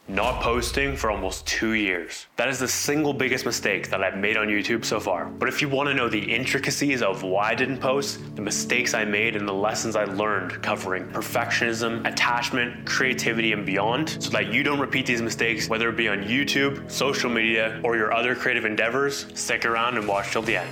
not posting for almost 2 years. That is the single biggest mistake that I've made on YouTube so far. But if you want to know the intricacies of why I didn't post, the mistakes I made, and the lessons I learned covering perfectionism, attachment, creativity, and beyond, so that you don't repeat these mistakes, whether it be on YouTube, social media, or your other creative endeavors, stick around and watch till the end.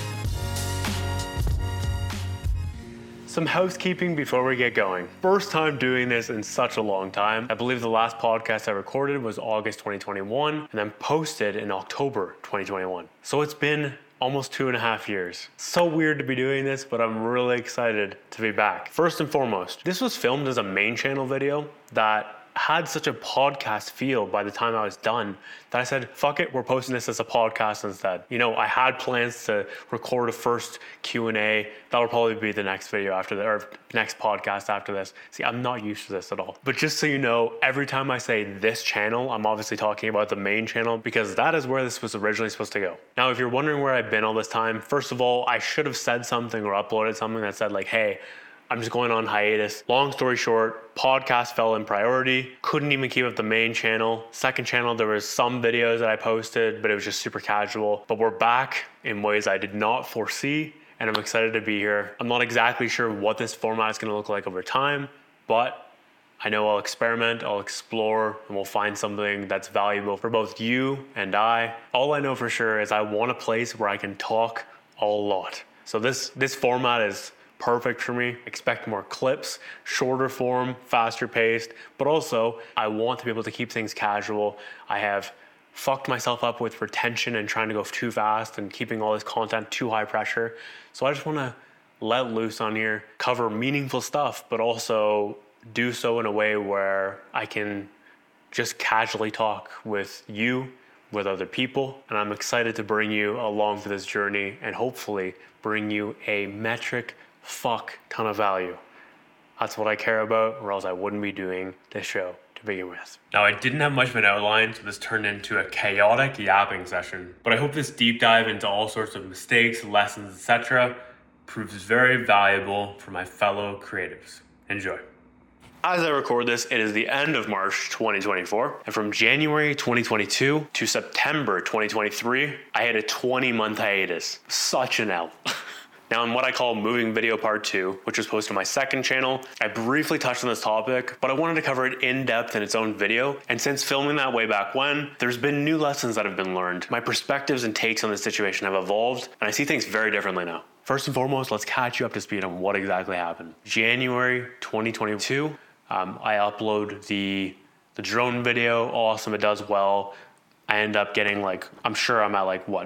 Some housekeeping before we get going. First time doing this in such a long time. I believe the last podcast I recorded was August 2021 and then posted in October 2021. So it's been almost 2.5 years. So weird to be doing this, but I'm really excited to be back. First and foremost, this was filmed as a main channel video that had such a podcast feel by the time I was done that I said, fuck it, we're posting this as a podcast instead. You know, I had plans to record a first Q&A. That'll probably be the next video after the, or next podcast after this. See, I'm not used to this at all. But just so you know, every time I say this channel, I'm obviously talking about the main channel because that is where this was originally supposed to go. Now, if you're wondering where I've been all this time, first of all, I should have said something or uploaded something that said like, hey, I'm just going on hiatus. Long story short, podcast fell in priority. Couldn't even keep up the main channel. Second channel, there was some videos that I posted, but it was just super casual. But we're back in ways I did not foresee, and I'm excited to be here. I'm not exactly sure what this format is gonna look like over time, but I know I'll experiment, I'll explore, and we'll find something that's valuable for both you and I. All I know for sure is I want a place where I can talk a lot. So this format is perfect for me. Expect more clips, shorter form, faster paced, but also I want to be able to keep things casual. I have fucked myself up with retention and trying to go too fast and keeping all this content too high pressure. So I just want to let loose on here, cover meaningful stuff, but also do so in a way where I can just casually talk with you, with other people. And I'm excited to bring you along for this journey and hopefully bring you a metric fuck ton of value. That's what I care about, or else I wouldn't be doing this show to begin with. Now, I didn't have much of an outline, so this turned into a chaotic yapping session. But I hope this deep dive into all sorts of mistakes, lessons, etc. proves very valuable for my fellow creatives. Enjoy. As I record this, it is the end of March 2024, and from January 2022 to September 2023, I had a 20-month hiatus. Such an L. Now, in what I call Moving Video Part 2, which was posted on my second channel, I briefly touched on this topic, but I wanted to cover it in depth in its own video. And since filming that way back when, there's been new lessons that have been learned. My perspectives and takes on this situation have evolved, and I see things very differently now. First and foremost, let's catch you up to speed on what exactly happened. January 2022, I upload the drone video. Awesome, it does well. I end up getting like, I'm sure I'm at like what,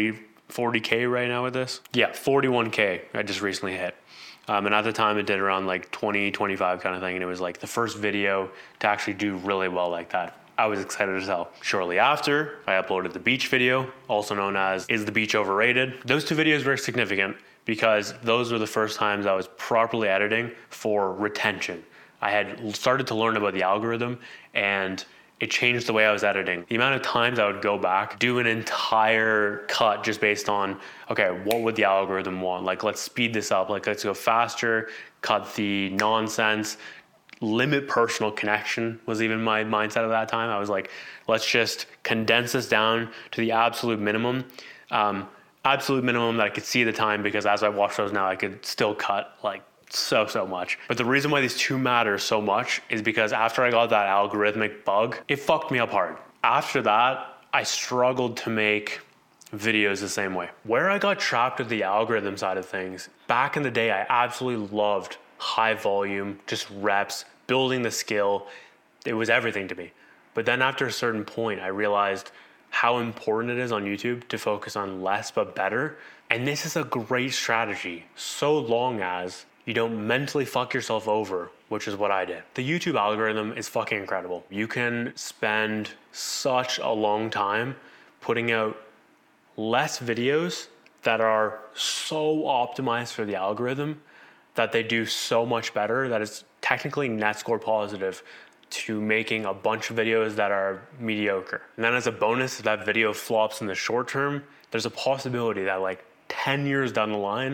40K right now with this? Yeah, 41K I just recently hit. And at the time it did around like 20, 25 kind of thing. And it was like the first video to actually do really well like that. I was excited as hell. Shortly after, I uploaded the beach video, also known as Is the Beach Overrated? Those two videos were significant because those were the first times I was properly editing for retention. I had started to learn about the algorithm and it changed the way I was editing. The amount of times I would go back, do an entire cut just based on, okay, what would the algorithm want? Like, let's speed this up. Like, let's go faster, cut the nonsense, limit personal connection was even my mindset at that time. I was like, let's just condense this down to the absolute minimum. Absolute minimum that I could see at the time, because as I watch those now, I could still cut like so much. But the reason why these two matter so much is because after I got that algorithmic bug, it fucked me up hard. After that, I struggled to make videos the same way. Where I got trapped with the algorithm side of things, back in the day, I absolutely loved high volume, just reps, building the skill. It was everything to me. But then after a certain point, I realized how important it is on YouTube to focus on less but better. And this is a great strategy, so long as you don't mentally fuck yourself over, which is what I did. The YouTube algorithm is fucking incredible. You can spend such a long time putting out less videos that are so optimized for the algorithm that they do so much better that it's technically net score positive to making a bunch of videos that are mediocre. And then as a bonus, if that video flops in the short term, there's a possibility that like 10 years down the line,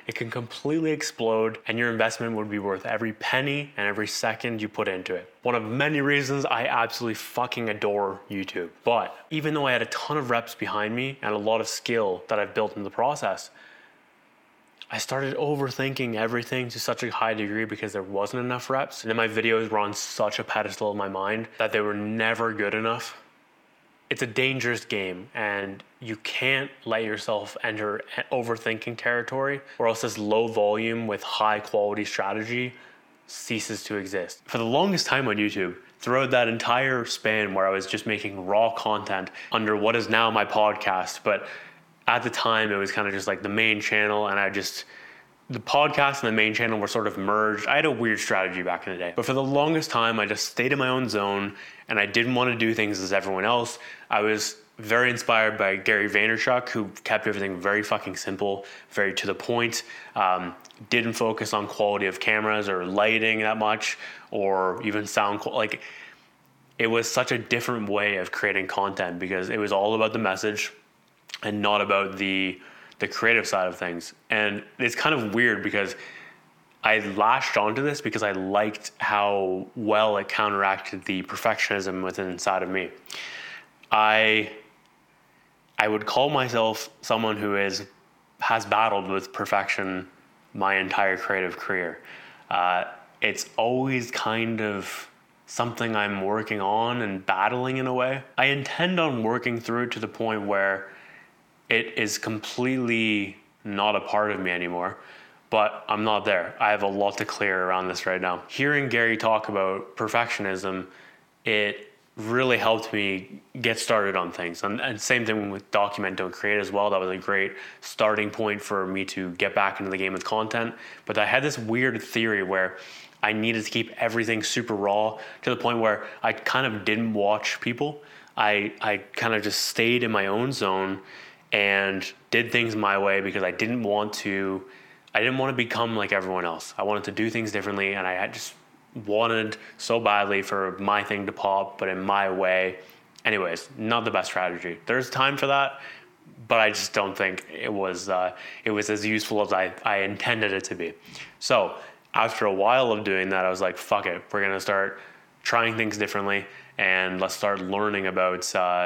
it can completely explode and your investment would be worth every penny and every second you put into it. One of many reasons I absolutely fucking adore YouTube. But even though I had a ton of reps behind me and a lot of skill that I've built in the process, I started overthinking everything to such a high degree because there wasn't enough reps. And then my videos were on such a pedestal in my mind that they were never good enough. It's a dangerous game and you can't let yourself enter overthinking territory or else this low volume with high quality strategy ceases to exist. For the longest time on YouTube, throughout that entire span where I was just making raw content under what is now my podcast, but at the time it was kind of just like the main channel and the podcast and the main channel were sort of merged. I had a weird strategy back in the day. But for the longest time, I just stayed in my own zone and I didn't want to do things as everyone else. I was very inspired by Gary Vaynerchuk, who kept everything very fucking simple, very to the point, didn't focus on quality of cameras or lighting that much, or even sound quality. It was such a different way of creating content because it was all about the message and not about the creative side of things. And it's kind of weird because I latched onto this because I liked how well it counteracted the perfectionism within inside of me. I would call myself someone who has battled with perfection my entire creative career. It's always kind of something I'm working on and battling in a way. I intend on working through it to the point where it is completely not a part of me anymore, but I'm not there. I have a lot to clear around this right now. Hearing Gary talk about perfectionism, it really helped me get started on things. And same thing with Document Don't Create as well. That was a great starting point for me to get back into the game with content. But I had this weird theory where I needed to keep everything super raw to the point where I kind of didn't watch people. I kind of just stayed in my own zone and did things my way because I didn't want to become like everyone else. I wanted to do things differently, and I just wanted so badly for my thing to pop, but in my way. Anyways, not the best strategy. There's time for that, but I just don't think it was as useful as I intended it to be. So after a while of doing that, I was like, fuck it, we're gonna start trying things differently, and let's start learning about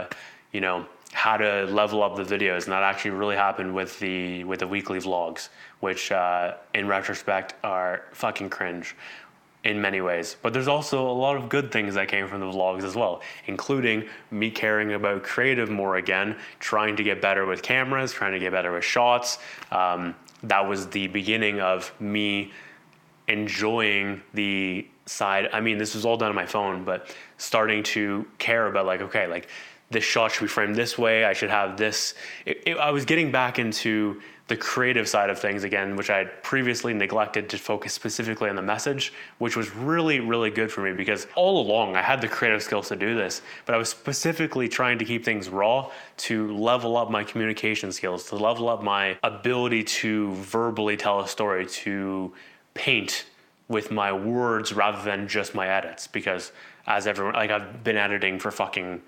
how to level up the videos. And that actually really happened with the weekly vlogs, which in retrospect are fucking cringe in many ways. But there's also a lot of good things that came from the vlogs as well, including me caring about creative more again, trying to get better with cameras, trying to get better with shots. That was the beginning of me enjoying the side. I mean, this was all done on my phone, but starting to care about this shot should be framed this way. I should have this. I was getting back into the creative side of things again, which I had previously neglected to focus specifically on the message, which was really, really good for me because all along I had the creative skills to do this, but I was specifically trying to keep things raw to level up my communication skills, to level up my ability to verbally tell a story, to paint with my words rather than just my edits. Because as everyone, I've been editing for fucking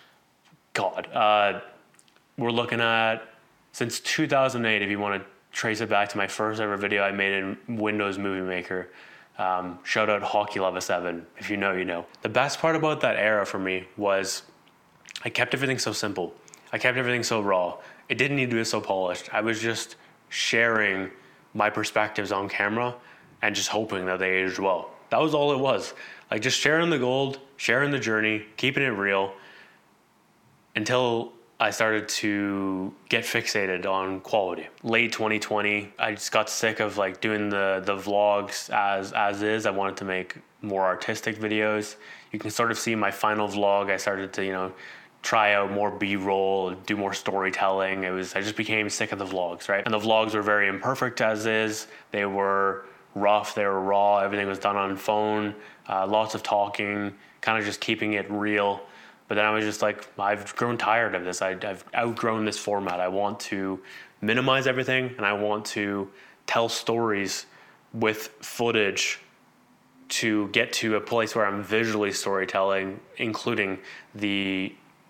God. We're looking at since 2008, if you want to trace it back to my first ever video I made in Windows Movie Maker. Shout out Hockey Lava 7. If you know, you know. The best part about that era for me was I kept everything so simple. I kept everything so raw. It didn't need to be so polished. I was just sharing my perspectives on camera and just hoping that they aged well. That was all it was. Just sharing the gold, sharing the journey, keeping it real, until I started to get fixated on quality. Late 2020, I just got sick of doing the vlogs as is. I wanted to make more artistic videos. You can sort of see my final vlog. I started to, try out more B-roll, do more storytelling. I just became sick of the vlogs, right? And the vlogs were very imperfect as is. They were rough, they were raw. Everything was done on phone, lots of talking, kind of just keeping it real. But then I was just I've grown tired of this. I've outgrown this format. I want to minimize everything, and I want to tell stories with footage to get to a place where I'm visually storytelling, including the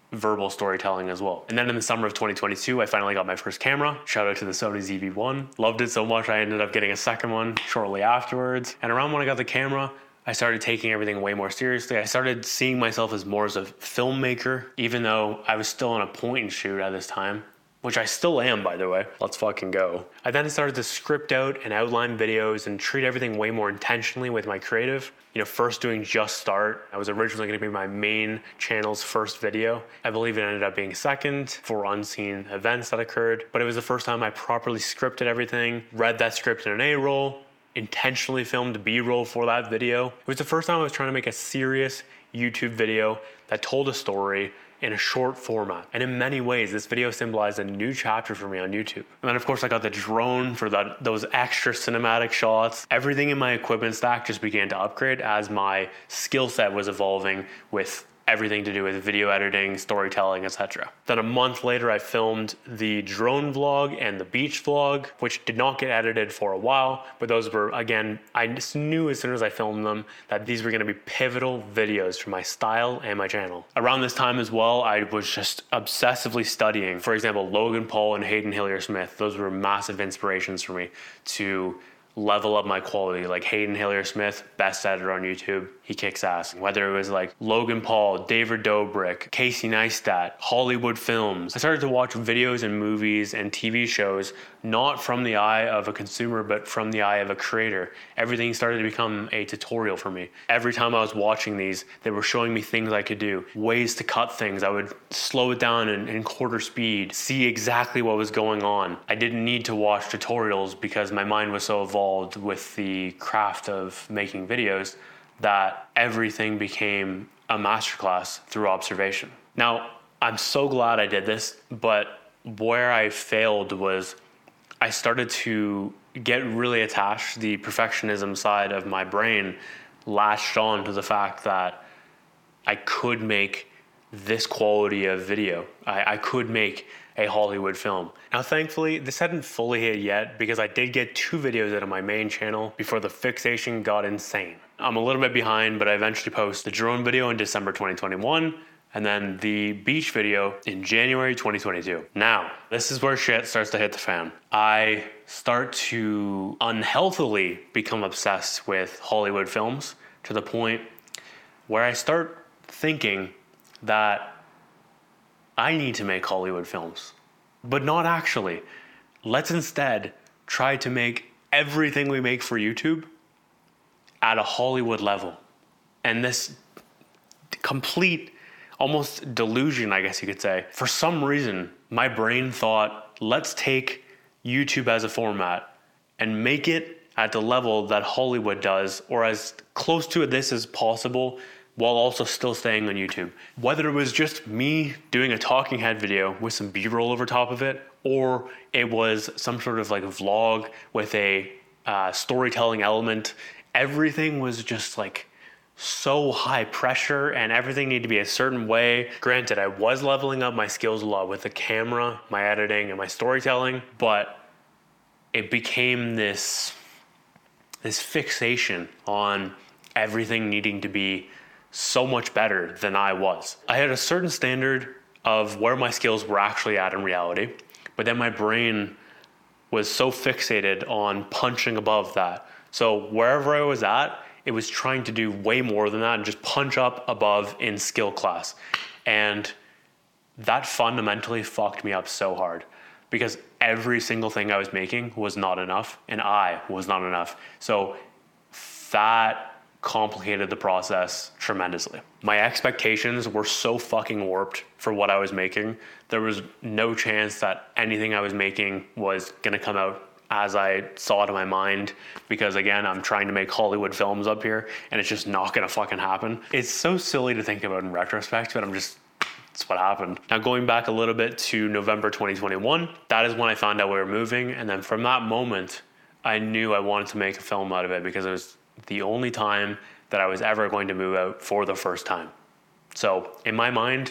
verbal storytelling as well. And then in the summer of 2022, I finally got my first camera. Shout out to the Sony ZV-1. Loved it so much, I ended up getting a second one shortly afterwards. And around when I got the camera, I started taking everything way more seriously. I started seeing myself as more as a filmmaker, even though I was still on a point and shoot at this time, which I still am, by the way. Let's fucking go. I then started to script out and outline videos and treat everything way more intentionally with my creative. First doing Just Start. I was originally going to be my main channel's first video. I believe it ended up being second for unseen events that occurred, but it was the first time I properly scripted everything, read that script in an A-roll, intentionally filmed B-roll for that video. It was the first time I was trying to make a serious YouTube video that told a story in a short format. And in many ways, this video symbolized a new chapter for me on YouTube. And then of course I got the drone for those extra cinematic shots. Everything in my equipment stack just began to upgrade as my skill set was evolving with everything to do with video editing, storytelling, etc. Then a month later, I filmed the drone vlog and the beach vlog, which did not get edited for a while, but those were, again, I just knew as soon as I filmed them that these were gonna be pivotal videos for my style and my channel. Around this time as well, I was just obsessively studying, for example, Logan Paul and Hayden Hillier-Smith. Those were massive inspirations for me to level up my quality. Like Hayden Hillier-Smith, best editor on YouTube, he kicks ass. Whether it was like Logan Paul, David Dobrik, Casey Neistat, Hollywood Films. I started to watch videos and movies and TV shows not from the eye of a consumer, but from the eye of a creator. Everything started to become a tutorial for me. Every time I was watching these, they were showing me things I could do, ways to cut things. I would slow it down in quarter speed, see exactly what was going on. I didn't need to watch tutorials because my mind was so evolved with the craft of making videos that everything became a masterclass through observation. Now, I'm so glad I did this, but where I failed was I started to get really attached. The perfectionism side of my brain latched on to the fact that I could make this quality of video. I could make a Hollywood film. Now, thankfully, this hadn't fully hit yet because I did get 2 videos out of my main channel before the fixation got insane. I'm a little bit behind, but I eventually posted the drone video in December 2021 and then the beach video in January 2022. Now, this is where shit starts to hit the fan. I start to unhealthily become obsessed with Hollywood films to the point where I start thinking that I need to make Hollywood films, but not actually. Let's instead try to make everything we make for YouTube at a Hollywood level. And this complete, almost delusion, I guess you could say, for some reason, my brain thought, let's take YouTube as a format and make it at the level that Hollywood does, or as close to this as possible, while also still staying on YouTube. Whether it was just me doing a talking head video with some B-roll over top of it, or it was some sort of like vlog with a storytelling element, everything was just like so high pressure and everything needed to be a certain way. Granted, I was leveling up my skills a lot with the camera, my editing, and my storytelling, but it became this fixation on everything needing to be so much better than I was. I had a certain standard of where my skills were actually at in reality, but then my brain was so fixated on punching above that. So wherever I was at, it was trying to do way more than that and just punch up above in skill class. And that fundamentally fucked me up so hard because every single thing I was making was not enough and I was not enough. So that complicated the process tremendously. My expectations were so fucking warped for what I was making. There was no chance that anything I was making was gonna come out as I saw it in my mind, because again, I'm trying to make Hollywood films up here and it's just not gonna fucking happen. It's so silly to think about in retrospect, but it's what happened. Now going back a little bit to November 2021, that is when I found out we were moving. And then from that moment, I knew I wanted to make a film out of it because it was the only time that I was ever going to move out for the first time. So in my mind,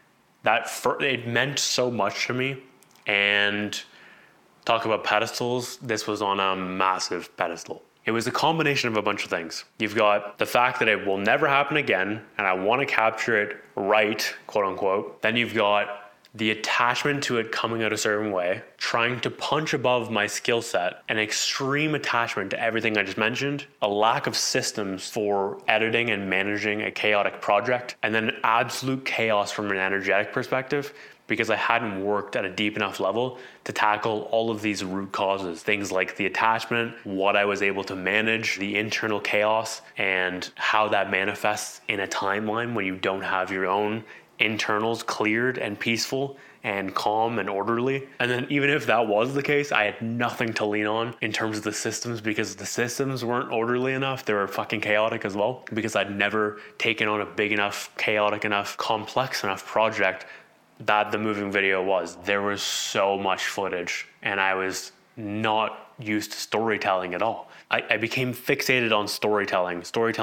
it meant so much to me. And talk about pedestals, this was on a massive pedestal. It was a combination of a bunch of things. You've got the fact that it will never happen again, and I want to capture it right, quote unquote. Then you've got the attachment to it coming out a certain way, trying to punch above my skill set, an extreme attachment to everything I just mentioned, a lack of systems for editing and managing a chaotic project, and then absolute chaos from an energetic perspective, because I hadn't worked at a deep enough level to tackle all of these root causes. Things like the attachment, what I was able to manage, the internal chaos, and how that manifests in a timeline when you don't have your own internals cleared and peaceful and calm and orderly. And then even if that was the case, I had nothing to lean on in terms of the systems, because the systems weren't orderly enough. They were fucking chaotic as well, because I'd never taken on a big enough, chaotic enough, complex enough project that the moving video was. There was so much footage, and I was not used to storytelling at all. I became fixated on storytelling,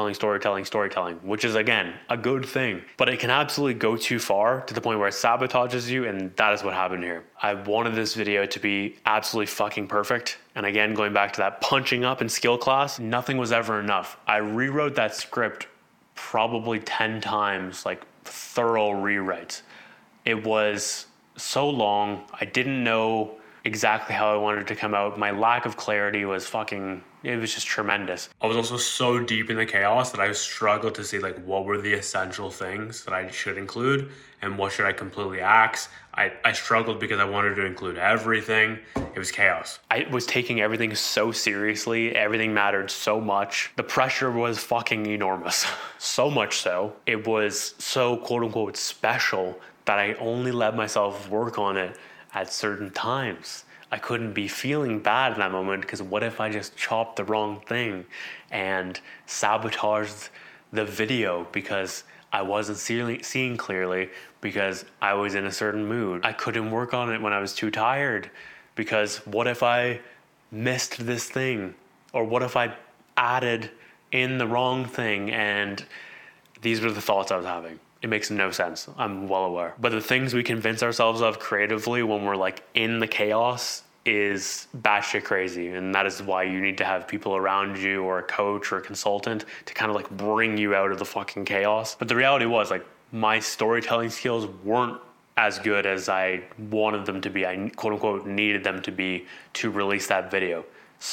which is, again, a good thing, but it can absolutely go too far to the point where it sabotages you, and that is what happened here. I wanted this video to be absolutely fucking perfect, and again, going back to that punching up in skill class, nothing was ever enough. I rewrote that script probably 10 times, like thorough rewrites. It was so long, I didn't know exactly how I wanted it to come out. My lack of clarity was it was just tremendous. I was also so deep in the chaos that I struggled to see like what were the essential things that I should include and what should I completely axe. I struggled because I wanted to include everything. It was chaos. I was taking everything so seriously. Everything mattered so much. The pressure was fucking enormous. So much so. It was so quote unquote special that I only let myself work on it at certain times. I couldn't be feeling bad in that moment, because what if I just chopped the wrong thing and sabotaged the video because I wasn't seeing clearly, because I was in a certain mood. I couldn't work on it when I was too tired, because what if I missed this thing? Or what if I added in the wrong thing? And these were the thoughts I was having. It makes no sense. I'm well aware. But the things we convince ourselves of creatively when we're like in the chaos is batshit crazy. And that is why you need to have people around you, or a coach or a consultant, to kind of like bring you out of the fucking chaos. But the reality was, like, my storytelling skills weren't as good as I wanted them to be. I quote unquote needed them to be to release that video.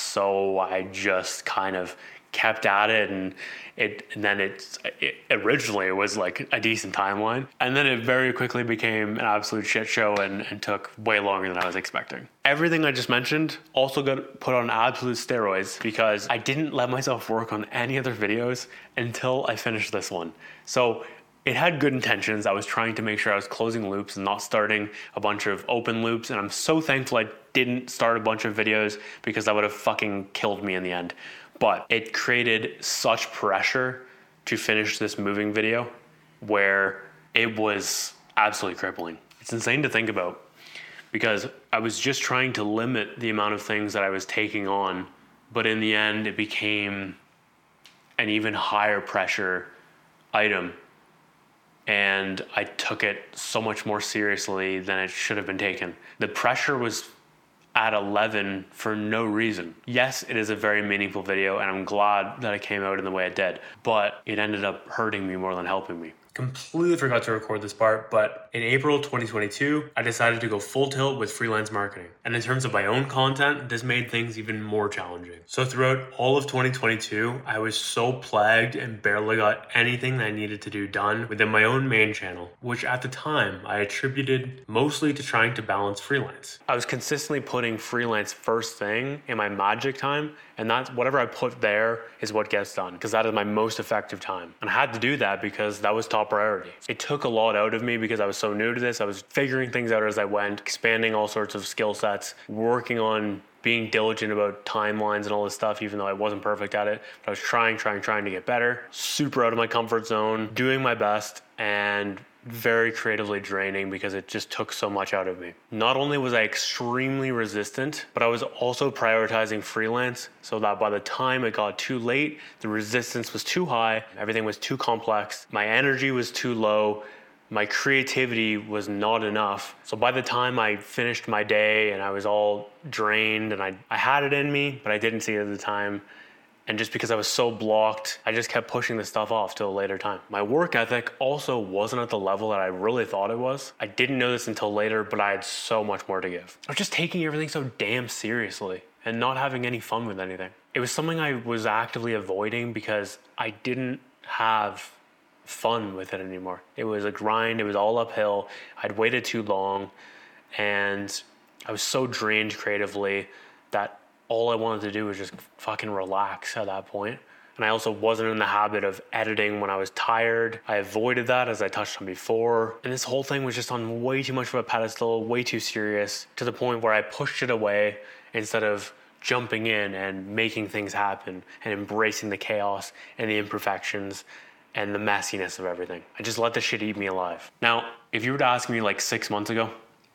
So I just kind of kept at it, and then originally it was like a decent timeline, and then it very quickly became an absolute shit show and took way longer than I was expecting. Everything I just mentioned also got put on absolute steroids, because I didn't let myself work on any other videos until I finished this one. So it had good intentions. I was trying to make sure I was closing loops and not starting a bunch of open loops, and I'm so thankful I didn't start a bunch of videos, because that would have fucking killed me in the end. But it created such pressure to finish this moving video where it was absolutely crippling. It's insane to think about, because I was just trying to limit the amount of things that I was taking on, but in the end it became an even higher pressure item, and I took it so much more seriously than it should have been taken. The pressure was at 11 for no reason. Yes, it is a very meaningful video, and I'm glad that it came out in the way it did, but it ended up hurting me more than helping me. Completely forgot to record this part, but in April 2022, I decided to go full tilt with freelance marketing. And in terms of my own content, this made things even more challenging. So throughout all of 2022, I was so plagued and barely got anything that I needed to do done within my own main channel, which at the time I attributed mostly to trying to balance freelance. I was consistently putting freelance first thing in my magic time, and that's whatever I put there is what gets done, because that is my most effective time. And I had to do that because that was top priority. It took a lot out of me because I was so new to this. I was figuring things out as I went, expanding all sorts of skill sets, working on being diligent about timelines and all this stuff, even though I wasn't perfect at it. But I was trying to get better, super out of my comfort zone, doing my best, and very creatively draining because it just took so much out of me. Not only was I extremely resistant, but I was also prioritizing freelance so that by the time it got too late, the resistance was too high, everything was too complex, my energy was too low, my creativity was not enough. So by the time I finished my day and I was all drained and I had it in me, but I didn't see it at the time, And just because I was so blocked, I just kept pushing this stuff off till a later time. My work ethic also wasn't at the level that I really thought it was. I didn't know this until later, but I had so much more to give. I was just taking everything so damn seriously and not having any fun with anything. It was something I was actively avoiding because I didn't have fun with it anymore. It was a grind. It was all uphill. I'd waited too long and I was so drained creatively that all I wanted to do was just fucking relax at that point. And I also wasn't in the habit of editing when I was tired. I avoided that, as I touched on before. And this whole thing was just on way too much of a pedestal, way too serious, to the point where I pushed it away instead of jumping in and making things happen and embracing the chaos and the imperfections and the messiness of everything. I just let the shit eat me alive. Now, if you were to ask me like 6 months ago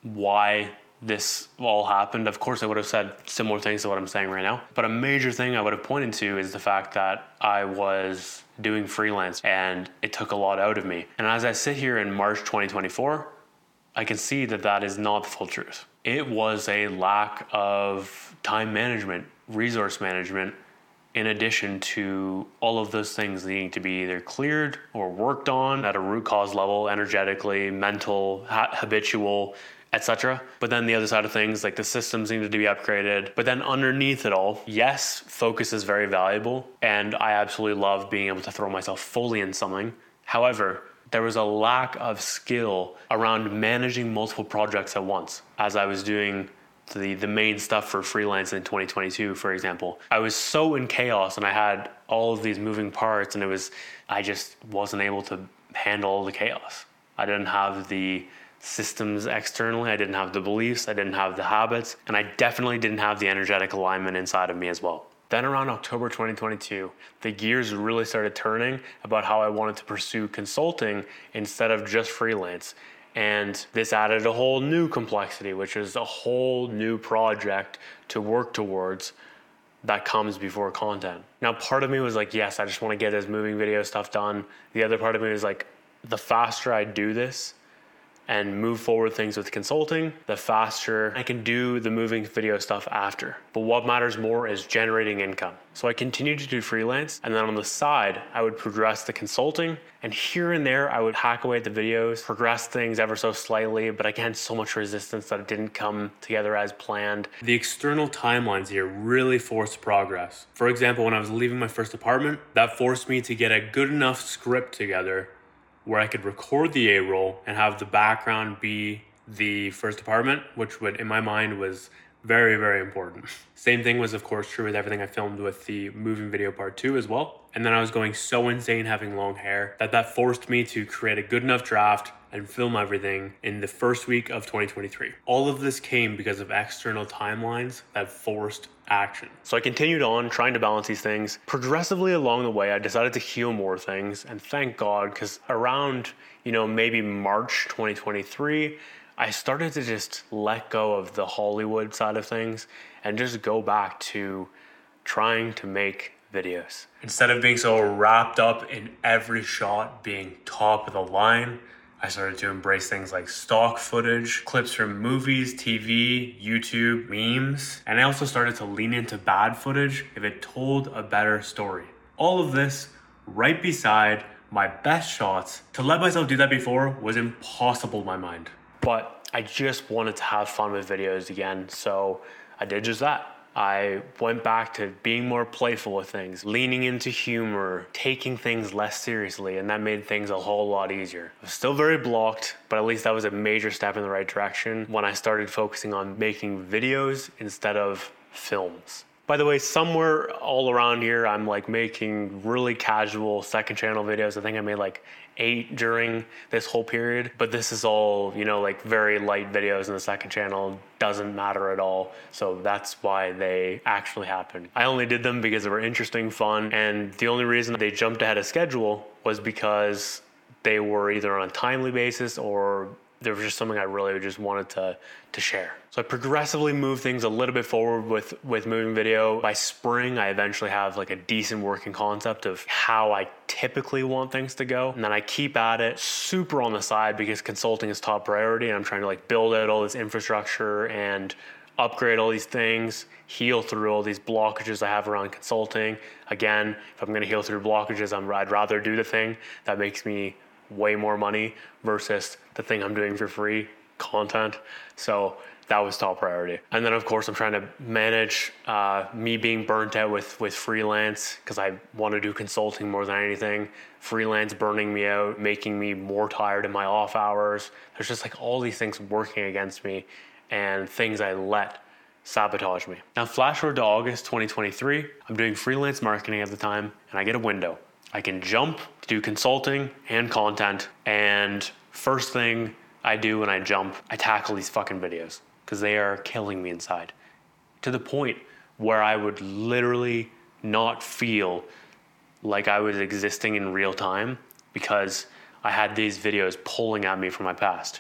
why this all happened, of course I would have said similar things to what I'm saying right now. But a major thing I would have pointed to is the fact that I was doing freelance and it took a lot out of me. And as I sit here in March 2024, I can see that that is not the full truth. It was a lack of time management, resource management, in addition to all of those things needing to be either cleared or worked on at a root cause level, energetically, mental, habitual, etc. But then the other side of things, like the systems needed to be upgraded. But then underneath it all, yes, focus is very valuable. And I absolutely love being able to throw myself fully in something. However, there was a lack of skill around managing multiple projects at once. As I was doing the main stuff for freelance in 2022, for example, I was so in chaos and I had all of these moving parts and I just wasn't able to handle all the chaos. I didn't have the systems externally, I didn't have the beliefs, I didn't have the habits, and I definitely didn't have the energetic alignment inside of me as well. Then around October 2022, the gears really started turning about how I wanted to pursue consulting instead of just freelance. And this added a whole new complexity, which is a whole new project to work towards that comes before content. Now, part of me was like, yes, I just want to get this moving video stuff done. The other part of me was like, the faster I do this and move forward things with consulting, the faster I can do the moving video stuff after. But what matters more is generating income. So I continued to do freelance, and then on the side, I would progress the consulting, and here and there, I would hack away at the videos, progress things ever so slightly, but again, so much resistance that it didn't come together as planned. The external timelines here really forced progress. For example, when I was leaving my first apartment, that forced me to get a good enough script together where I could record the A-roll and have the background be the first apartment, which would, in my mind, was very, very important. Same thing was, of course, true with everything I filmed with the moving video part 2 as well. And then I was going so insane having long hair that forced me to create a good enough draft and film everything in the first week of 2023. All of this came because of external timelines that forced action. So I continued on trying to balance these things. Progressively along the way, I decided to heal more things, and thank God, because around, maybe March 2023, I started to just let go of the Hollywood side of things and just go back to trying to make videos. Instead of being so wrapped up in every shot being top of the line, I started to embrace things like stock footage, clips from movies, TV, YouTube, memes, and I also started to lean into bad footage if it told a better story. All of this right beside my best shots. To let myself do that before was impossible in my mind. But I just wanted to have fun with videos again, so I did just that. I went back to being more playful with things, leaning into humor, taking things less seriously, and that made things a whole lot easier. I was still very blocked, but at least that was a major step in the right direction when I started focusing on making videos instead of films. By the way, somewhere all around here, I'm like making really casual second channel videos. I think I made like 8 during this whole period, but this is all, like very light videos in the second channel. Doesn't matter at all. So that's why they actually happened. I only did them because they were interesting, fun, and the only reason they jumped ahead of schedule was because they were either on a timely basis or there was just something I really just wanted to share. So I progressively moved things a little bit forward with moving video. By spring, I eventually have like a decent working concept of how I typically want things to go. And then I keep at it super on the side because consulting is top priority and I'm trying to like build out all this infrastructure and upgrade all these things, heal through all these blockages I have around consulting. Again, if I'm gonna heal through blockages, I'd rather do the thing that makes me way more money versus the thing I'm doing for free, content. So that was top priority. And then of course I'm trying to manage me being burnt out with freelance, because I want to do consulting more than anything. Freelance burning me out, making me more tired in my off hours. There's just like all these things working against me and things I let sabotage me. Now flash forward to August 2023, I'm doing freelance marketing at the time, and I get a window. I can jump to do consulting and content, and first thing I do when I jump, I tackle these fucking videos, because they are killing me inside, to the point where I would literally not feel like I was existing in real time, because I had these videos pulling at me from my past.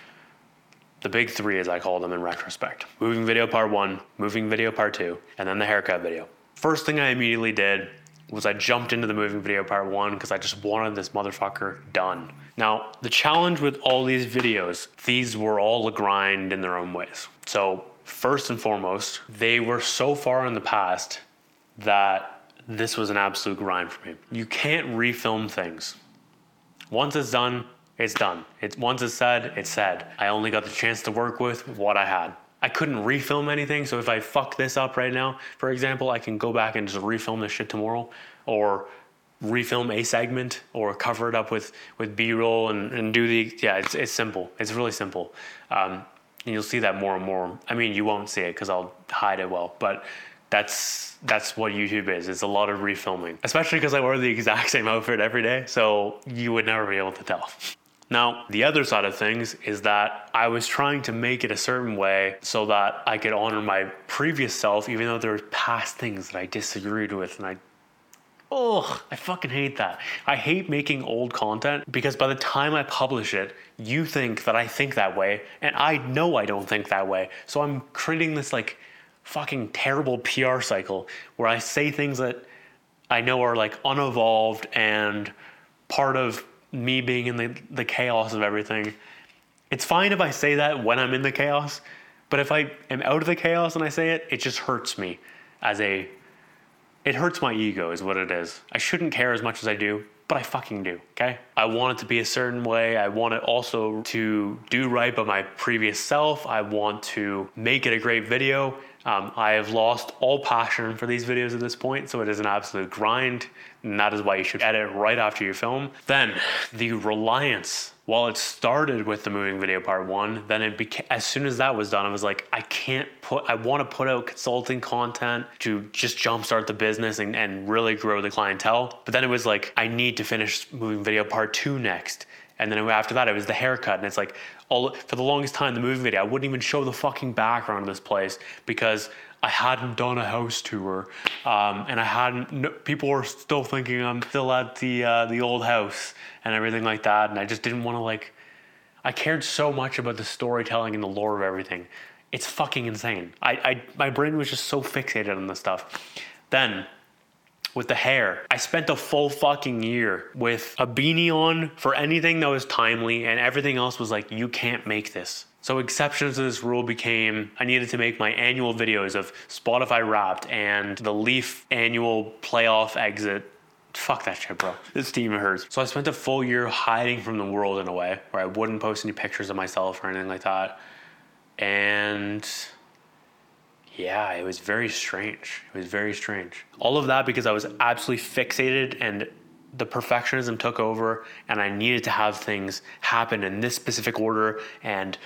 The big three, as I call them in retrospect: moving video part 1, moving video part 2, and then the haircut video. First thing I immediately did was I jumped into the moving video part 1 because I just wanted this motherfucker done. Now, the challenge with all these videos, these were all a grind in their own ways. So first and foremost, they were so far in the past that this was an absolute grind for me. You can't refilm things. Once it's done, it's done. Once it's said, it's said. I only got the chance to work with what I had. I couldn't refilm anything, so if I fuck this up right now, for example, I can go back and just refilm this shit tomorrow, or refilm a segment, or cover it up with B-roll and do it's simple. It's really simple. And you'll see that more and more. I mean, you won't see it because I'll hide it well, but that's what YouTube is. It's a lot of refilming, especially because I wear the exact same outfit every day, so you would never be able to tell. Now, the other side of things is that I was trying to make it a certain way so that I could honor my previous self, even though there were past things that I disagreed with, and I fucking hate that. I hate making old content, because by the time I publish it, you think that I think that way, and I know I don't think that way. So I'm creating this like fucking terrible PR cycle where I say things that I know are like unevolved and part of me being in the chaos of everything. It's fine if I say that when I'm in the chaos, but if I am out of the chaos and I say it, it just hurts me it hurts my ego is what it is. I shouldn't care as much as I do, but I fucking do, okay? I want it to be a certain way. I want it also to do right by my previous self. I want to make it a great video. I have lost all passion for these videos at this point, so it is an absolute grind, and that is why you should edit right after you film. Then the reliance, while it started with the moving video part 1, then it became, as soon as that was done, I was like, I want to put out consulting content to just jumpstart the business and really grow the clientele. But then it was like, I need to finish moving video part 2 next. And then after that, it was the haircut. And it's like, for the longest time, the movie video, I wouldn't even show the fucking background of this place because I hadn't done a house tour. And people were still thinking I'm still at the old house and everything like that. And I just didn't want to I cared so much about the storytelling and the lore of everything. It's fucking insane. My brain was just so fixated on this stuff. Then, with the hair, I spent a full fucking year with a beanie on for anything that was timely, and everything else was like, you can't make this. So exceptions to this rule became, I needed to make my annual videos of Spotify Wrapped and the Leaf annual playoff exit. Fuck that shit, bro. This team hurts. So I spent a full year hiding from the world in a way, where I wouldn't post any pictures of myself or anything like that. And yeah, it was very strange. It was very strange. All of that because I was absolutely fixated and the perfectionism took over, and I needed to have things happen in this specific order, and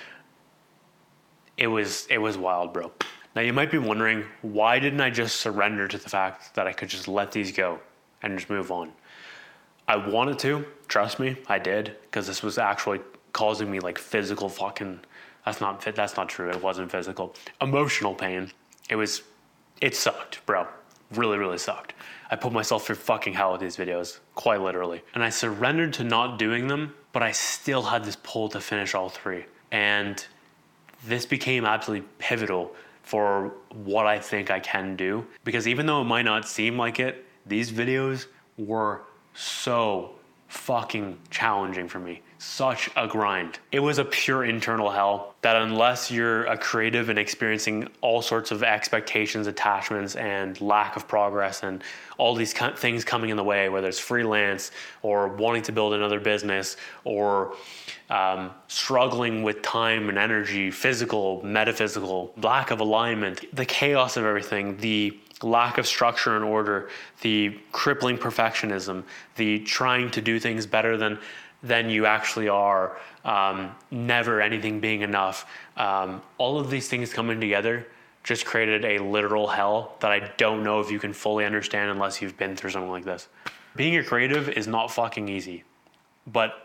it was wild, bro. Now you might be wondering, why didn't I just surrender to the fact that I could just let these go and just move on? I wanted to, trust me, I did, because this was actually causing me like physical fucking, that's not true, it wasn't physical, emotional pain. It sucked, bro. Really, really sucked. I put myself through fucking hell with these videos, quite literally. And I surrendered to not doing them, but I still had this pull to finish all 3. And this became absolutely pivotal for what I think I can do. Because even though it might not seem like it, these videos were so fucking challenging for me. Such a grind. It was a pure internal hell that unless you're a creative and experiencing all sorts of expectations, attachments, and lack of progress and all these things coming in the way, whether it's freelance or wanting to build another business or struggling with time and energy, physical, metaphysical, lack of alignment, the chaos of everything, the lack of structure and order, the crippling perfectionism, the trying to do things better than you actually are, never anything being enough. All of these things coming together just created a literal hell that I don't know if you can fully understand unless you've been through something like this. Being a creative is not fucking easy, but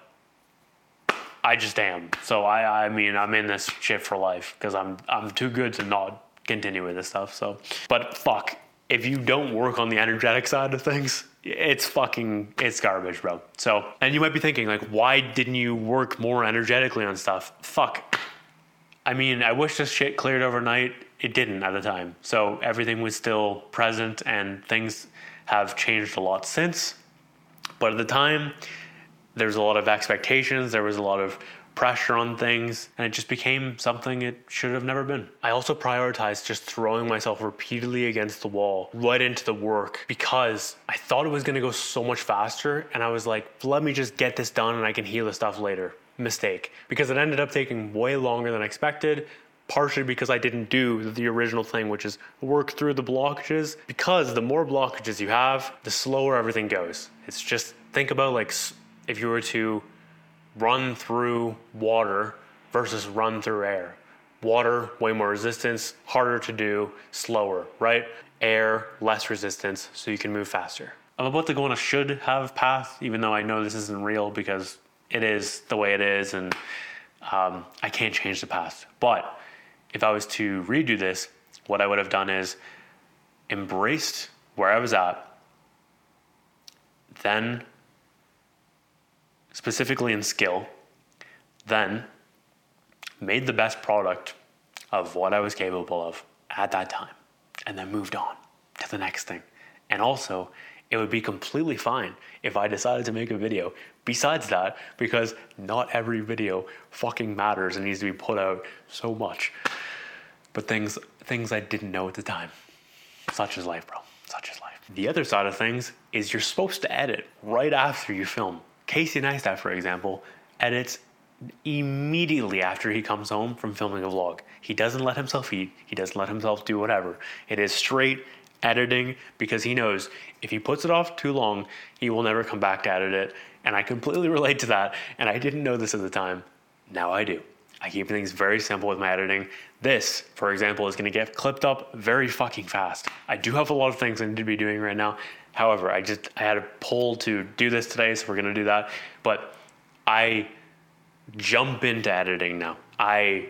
I just am. So I mean, I'm in this shit for life because I'm too good to not continue with this stuff. So, but fuck, if you don't work on the energetic side of things, it's garbage, bro. So, and you might be thinking like, why didn't you work more energetically on stuff? Fuck. I mean, I wish this shit cleared overnight. It didn't at the time. So everything was still present and things have changed a lot since. But at the time, there was a lot of expectations. There was a lot of pressure on things, and it just became something it should have never been. I also prioritized just throwing myself repeatedly against the wall, right into the work, because I thought it was going to go so much faster, and I was like, let me just get this done and I can heal the stuff later. Mistake. Because it ended up taking way longer than expected, partially because I didn't do the original thing, which is work through the blockages, because the more blockages you have, the slower everything goes. It's just, think about like if you were to run through water versus run through air. Water, way more resistance, harder to do, slower, right? Air, less resistance, so you can move faster. I'm about to go on a should have path, even though I know this isn't real because it is the way it is and I can't change the past. But if I was to redo this, what I would have done is embraced where I was at, then specifically in skill, then made the best product of what I was capable of at that time, and then moved on to the next thing. And also, it would be completely fine if I decided to make a video besides that, because not every video fucking matters and needs to be put out so much. But things I didn't know at the time. Such is life, bro. Such is life. The other side of things is you're supposed to edit right after you film. Casey Neistat, for example, edits immediately after he comes home from filming a vlog. He doesn't let himself eat. He doesn't let himself do whatever. It is straight editing because he knows if he puts it off too long, he will never come back to edit it. And I completely relate to that. And I didn't know this at the time. Now I do. I keep things very simple with my editing. This, for example, is going to get clipped up very fucking fast. I do have a lot of things I need to be doing right now. However, I had a poll to do this today, so we're going to do that. But I jump into editing now. I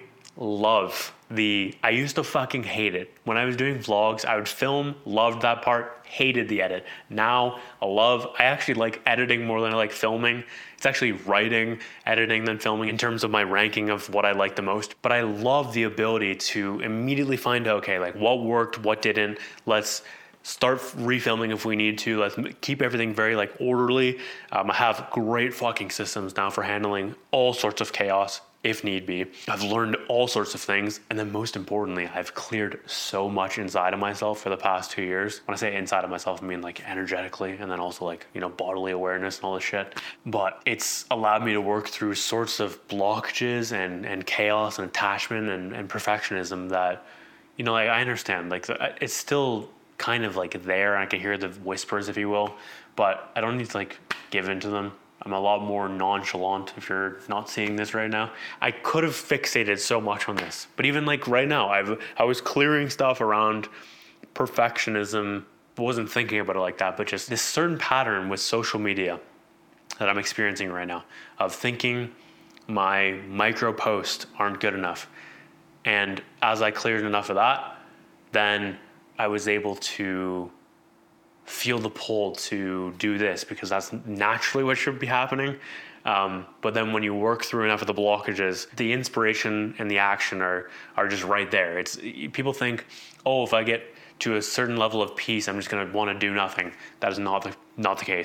used to fucking hate it. When I was doing vlogs, I would film, loved that part, hated the edit. Now I actually like editing more than I like filming. It's actually writing, editing than filming in terms of my ranking of what I like the most. But I love the ability to immediately find out, okay, like what worked, what didn't. Let's start refilming if we need to. Let's keep everything very like orderly. I have great fucking systems now for handling all sorts of chaos if need be. I've learned all sorts of things. And then most importantly, I've cleared so much inside of myself for the past 2 years. When I say inside of myself, I mean like energetically and then also like, bodily awareness and all this shit. But it's allowed me to work through sorts of blockages and chaos and attachment and perfectionism that, like I understand. Like it's still kind of like there, and I can hear the whispers, if you will, but I don't need to like give into them. I'm a lot more nonchalant if you're not seeing this right now. I could have fixated so much on this, but even like right now, I was clearing stuff around perfectionism. I wasn't thinking about it like that, but just this certain pattern with social media that I'm experiencing right now of thinking my micro posts aren't good enough. And as I cleared enough of that, then I was able to feel the pull to do this because that's naturally what should be happening. But then when you work through enough of the blockages, the inspiration and the action are just right there. People think, if I get to a certain level of peace, I'm just going to want to do nothing. That is not the case.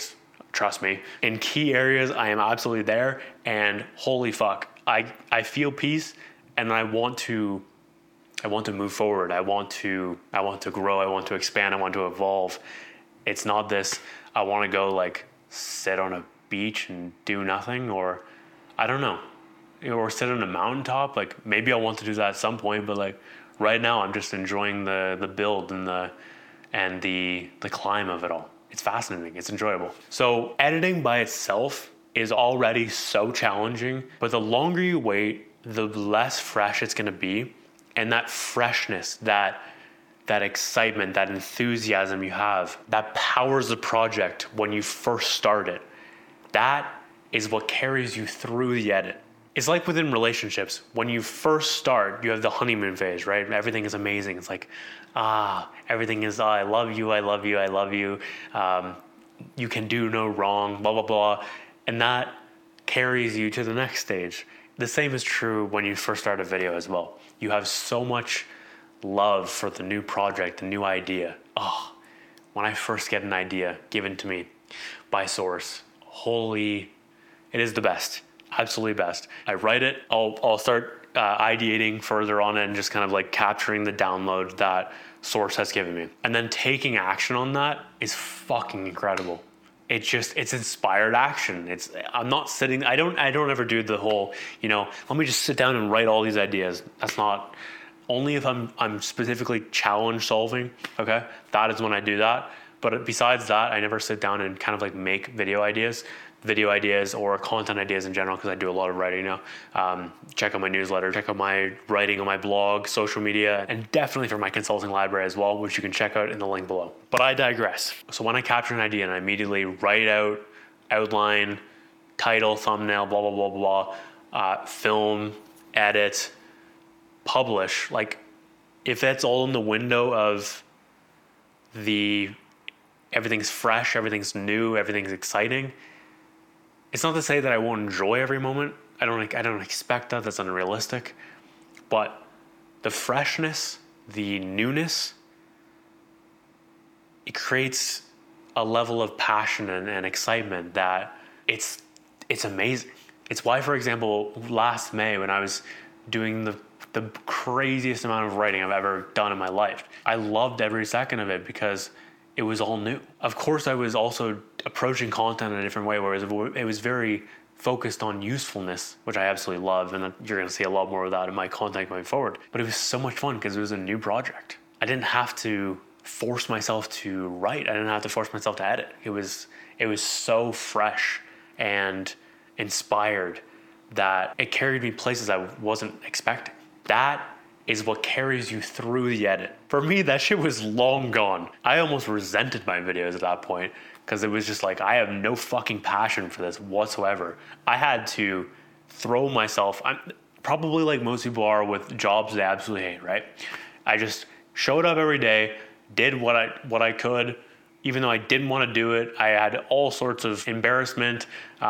Trust me. In key areas, I am absolutely there, and holy fuck, I feel peace, and I want to move forward. I want to grow. I want to expand. I want to evolve. It's not this, I want to go like sit on a beach and do nothing, or I don't know, or sit on a mountaintop. Like maybe I want to do that at some point, but like right now I'm just enjoying the build and the climb of it all. It's fascinating. It's enjoyable. So editing by itself is already so challenging, but the longer you wait, the less fresh it's going to be. And that freshness, that excitement, that enthusiasm you have, that powers the project when you first start it. That is what carries you through the edit. It's like within relationships. When you first start, you have the honeymoon phase, right? Everything is amazing. It's like, everything is, I love you, I love you, I love you. You can do no wrong, blah, blah, blah. And that carries you to the next stage. The same is true when you first start a video as well. You have so much love for the new project, the new idea. When I first get an idea given to me by Source, it is the best, absolutely best. I write it, I'll start ideating further on it and just kind of like capturing the download that Source has given me. And then taking action on that is fucking incredible. It's inspired action. I'm not sitting, I don't ever do the whole, let me just sit down and write all these ideas. That's not, only if I'm specifically challenge solving, okay? That is when I do that. But besides that, I never sit down and kind of like make video ideas or content ideas in general, because I do a lot of writing now. Check out my newsletter, check out my writing on my blog, social media, and definitely for my consulting library as well, which you can check out in the link below. But I digress. So when I capture an idea and I immediately write out, outline, title, thumbnail, blah, blah, blah, blah, film, edit, publish, like if that's all in the window of everything's fresh, everything's new, everything's exciting, it's not to say that I won't enjoy every moment. I don't expect that. That's unrealistic. But the freshness, the newness, it creates a level of passion and excitement that it's amazing. It's why, for example, last May when I was doing the craziest amount of writing I've ever done in my life, I loved every second of it because it was all new. Of course, I was also approaching content in a different way, whereas it was very focused on usefulness, which I absolutely love, and you're going to see a lot more of that in my content going forward. But it was so much fun because it was a new project. I didn't have to force myself to write. I didn't have to force myself to edit. It was so fresh and inspired that it carried me places I wasn't expecting. That is what carries you through the edit. For me, that shit was long gone. I almost resented my videos at that point because it was just like, I have no fucking passion for this whatsoever. I had to throw myself, I'm probably like most people are with jobs they absolutely hate, right? I just showed up every day, did what I could, even though I didn't want to do it. I had all sorts of embarrassment,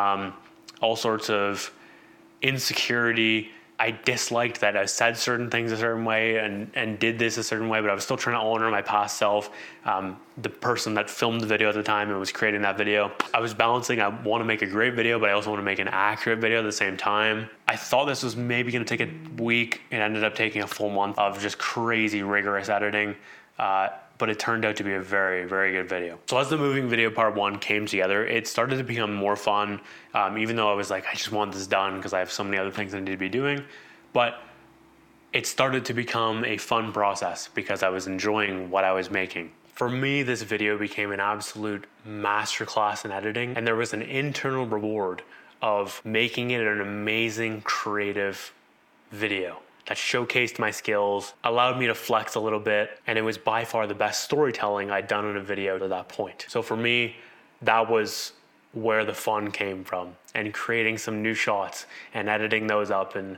all sorts of insecurity. I disliked that I said certain things a certain way and did this a certain way, but I was still trying to honor my past self, the person that filmed the video at the time and was creating that video. I was balancing, I want to make a great video, but I also want to make an accurate video at the same time. I thought this was maybe going to take a week. It ended up taking a full month of just crazy rigorous editing. But it turned out to be a very, very good video. So as the moving video part 1 came together, it started to become more fun, even though I was like, I just want this done because I have so many other things I need to be doing. But it started to become a fun process because I was enjoying what I was making. For me, this video became an absolute masterclass in editing, and there was an internal reward of making it an amazing, creative video that showcased my skills, allowed me to flex a little bit, and it was by far the best storytelling I'd done in a video to that point. So for me, that was where the fun came from, and creating some new shots and editing those up and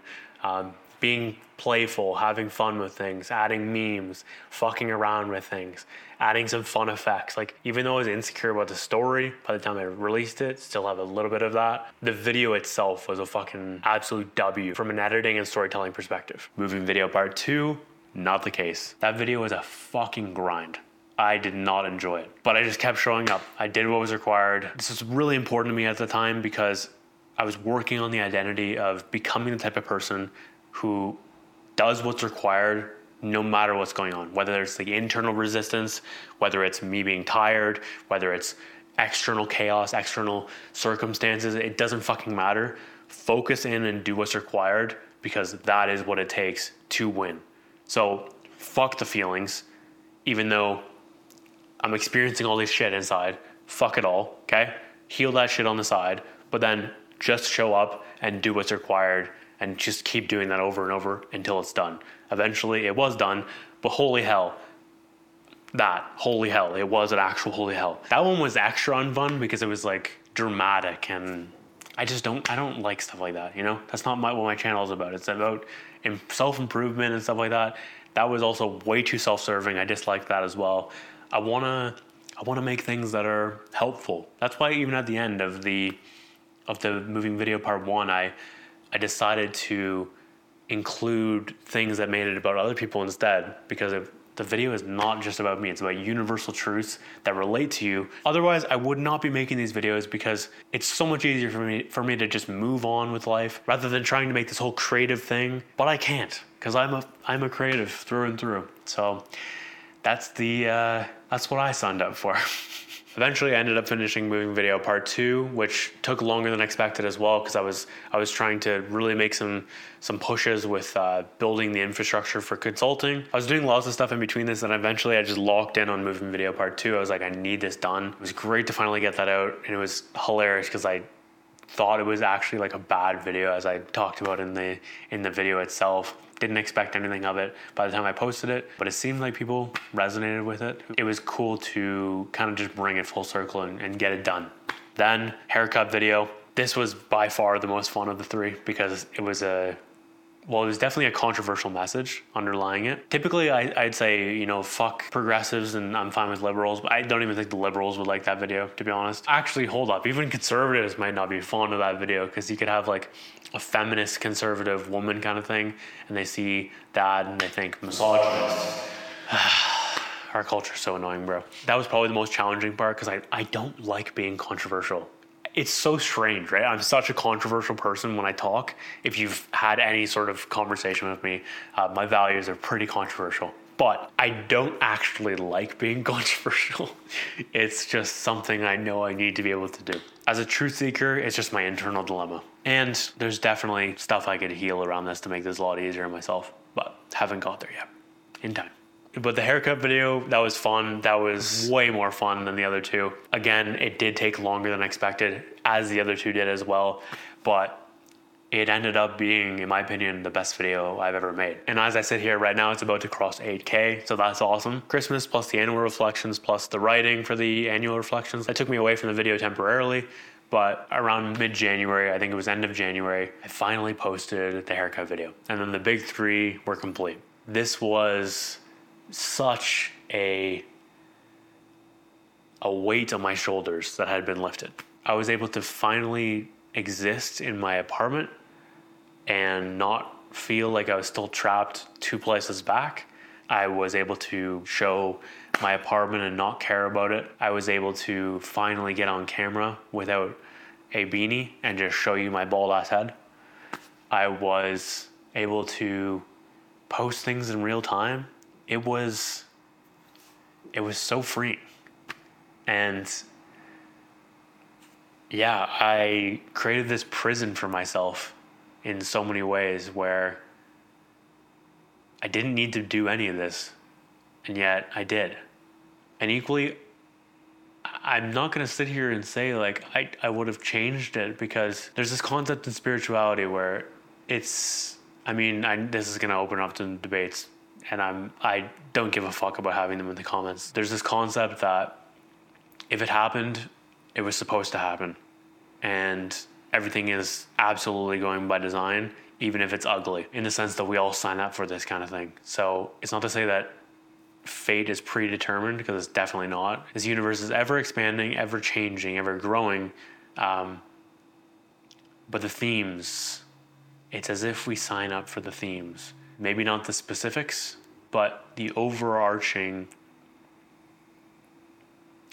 being playful, having fun with things, adding memes, fucking around with things, adding some fun effects. Like, even though I was insecure about the story, by the time I released it, still have a little bit of that. The video itself was a fucking absolute W from an editing and storytelling perspective. Moving video part 2, not the case. That video was a fucking grind. I did not enjoy it, but I just kept showing up. I did what was required. This was really important to me at the time because I was working on the identity of becoming the type of person who does what's required no matter what's going on, whether it's the internal resistance, whether it's me being tired, whether it's external chaos, external circumstances, it doesn't fucking matter. Focus in and do what's required because that is what it takes to win. So fuck the feelings, even though I'm experiencing all this shit inside, fuck it all, okay? Heal that shit on the side, but then just show up and do what's required and just keep doing that over and over until it's done. Eventually it was done, but holy hell, it was an actual holy hell. That one was extra unfun because it was like dramatic, and I don't like stuff like that, you know? That's not what my channel is about. It's about self-improvement and stuff like that. That was also way too self-serving. I dislike that as well. I wanna make things that are helpful. That's why even at the end of the moving video part 1, I decided to include things that made it about other people instead, because the video is not just about me. It's about universal truths that relate to you. Otherwise, I would not be making these videos because it's so much easier for me to just move on with life rather than trying to make this whole creative thing. But I can't because I'm a creative through and through. So that's what I signed up for. Eventually, I ended up finishing moving video part 2, which took longer than expected as well because I was trying to really make some pushes with building the infrastructure for consulting. I was doing lots of stuff in between this, and eventually I just locked in on moving video part 2. I was like, I need this done. It was great to finally get that out, and it was hilarious because I thought it was actually like a bad video, as I talked about in the video itself. Didn't expect anything of it by the time I posted it, but it seemed like people resonated with it. It was cool to kind of just bring it full circle and get it done. Then haircut video. This was by far the most fun of the 3 because it was definitely a controversial message underlying it. Typically, I'd say, you know, fuck progressives and I'm fine with liberals, but I don't even think the liberals would like that video, to be honest. Actually, hold up. Even conservatives might not be fond of that video because you could have like a feminist conservative woman kind of thing, and they see that and they think misogynist. Our culture's so annoying, bro. That was probably the most challenging part because I don't like being controversial. It's so strange, right? I'm such a controversial person when I talk. If you've had any sort of conversation with me, my values are pretty controversial. But I don't actually like being controversial. It's just something I know I need to be able to do. As a truth seeker, it's just my internal dilemma. And there's definitely stuff I could heal around this to make this a lot easier on myself, but haven't got there yet. In time. But the haircut video, that was fun. That was way more fun than the other 2. Again, it did take longer than expected, as the other 2 did as well. But it ended up being, in my opinion, the best video I've ever made. And as I sit here right now, it's about to cross 8K, so that's awesome. Christmas plus the annual reflections plus the writing for the annual reflections. That took me away from the video temporarily, but around mid-January, I think it was end of January, I finally posted the haircut video. And then the big 3 were complete. This was such a weight on my shoulders that had been lifted. I was able to finally exist in my apartment and not feel like I was still trapped 2 places back. I was able to show my apartment and not care about it. I was able to finally get on camera without a beanie and just show you my bald ass head. I was able to post things in real time. It was so freeing. And yeah, I created this prison for myself in so many ways where I didn't need to do any of this, and yet I did. And equally, I'm not going to sit here and say like I would have changed it, because there's this concept in spirituality where this is going to open up to debates, and I don't give a fuck about having them in the comments. There's this concept that if it happened, it was supposed to happen, and everything is absolutely going by design, even if it's ugly, in the sense that we all sign up for this kind of thing. So it's not to say that fate is predetermined, because it's definitely not. This universe is ever expanding, ever changing, ever growing. But the themes, it's as if we sign up for the themes. Maybe not the specifics, but the overarching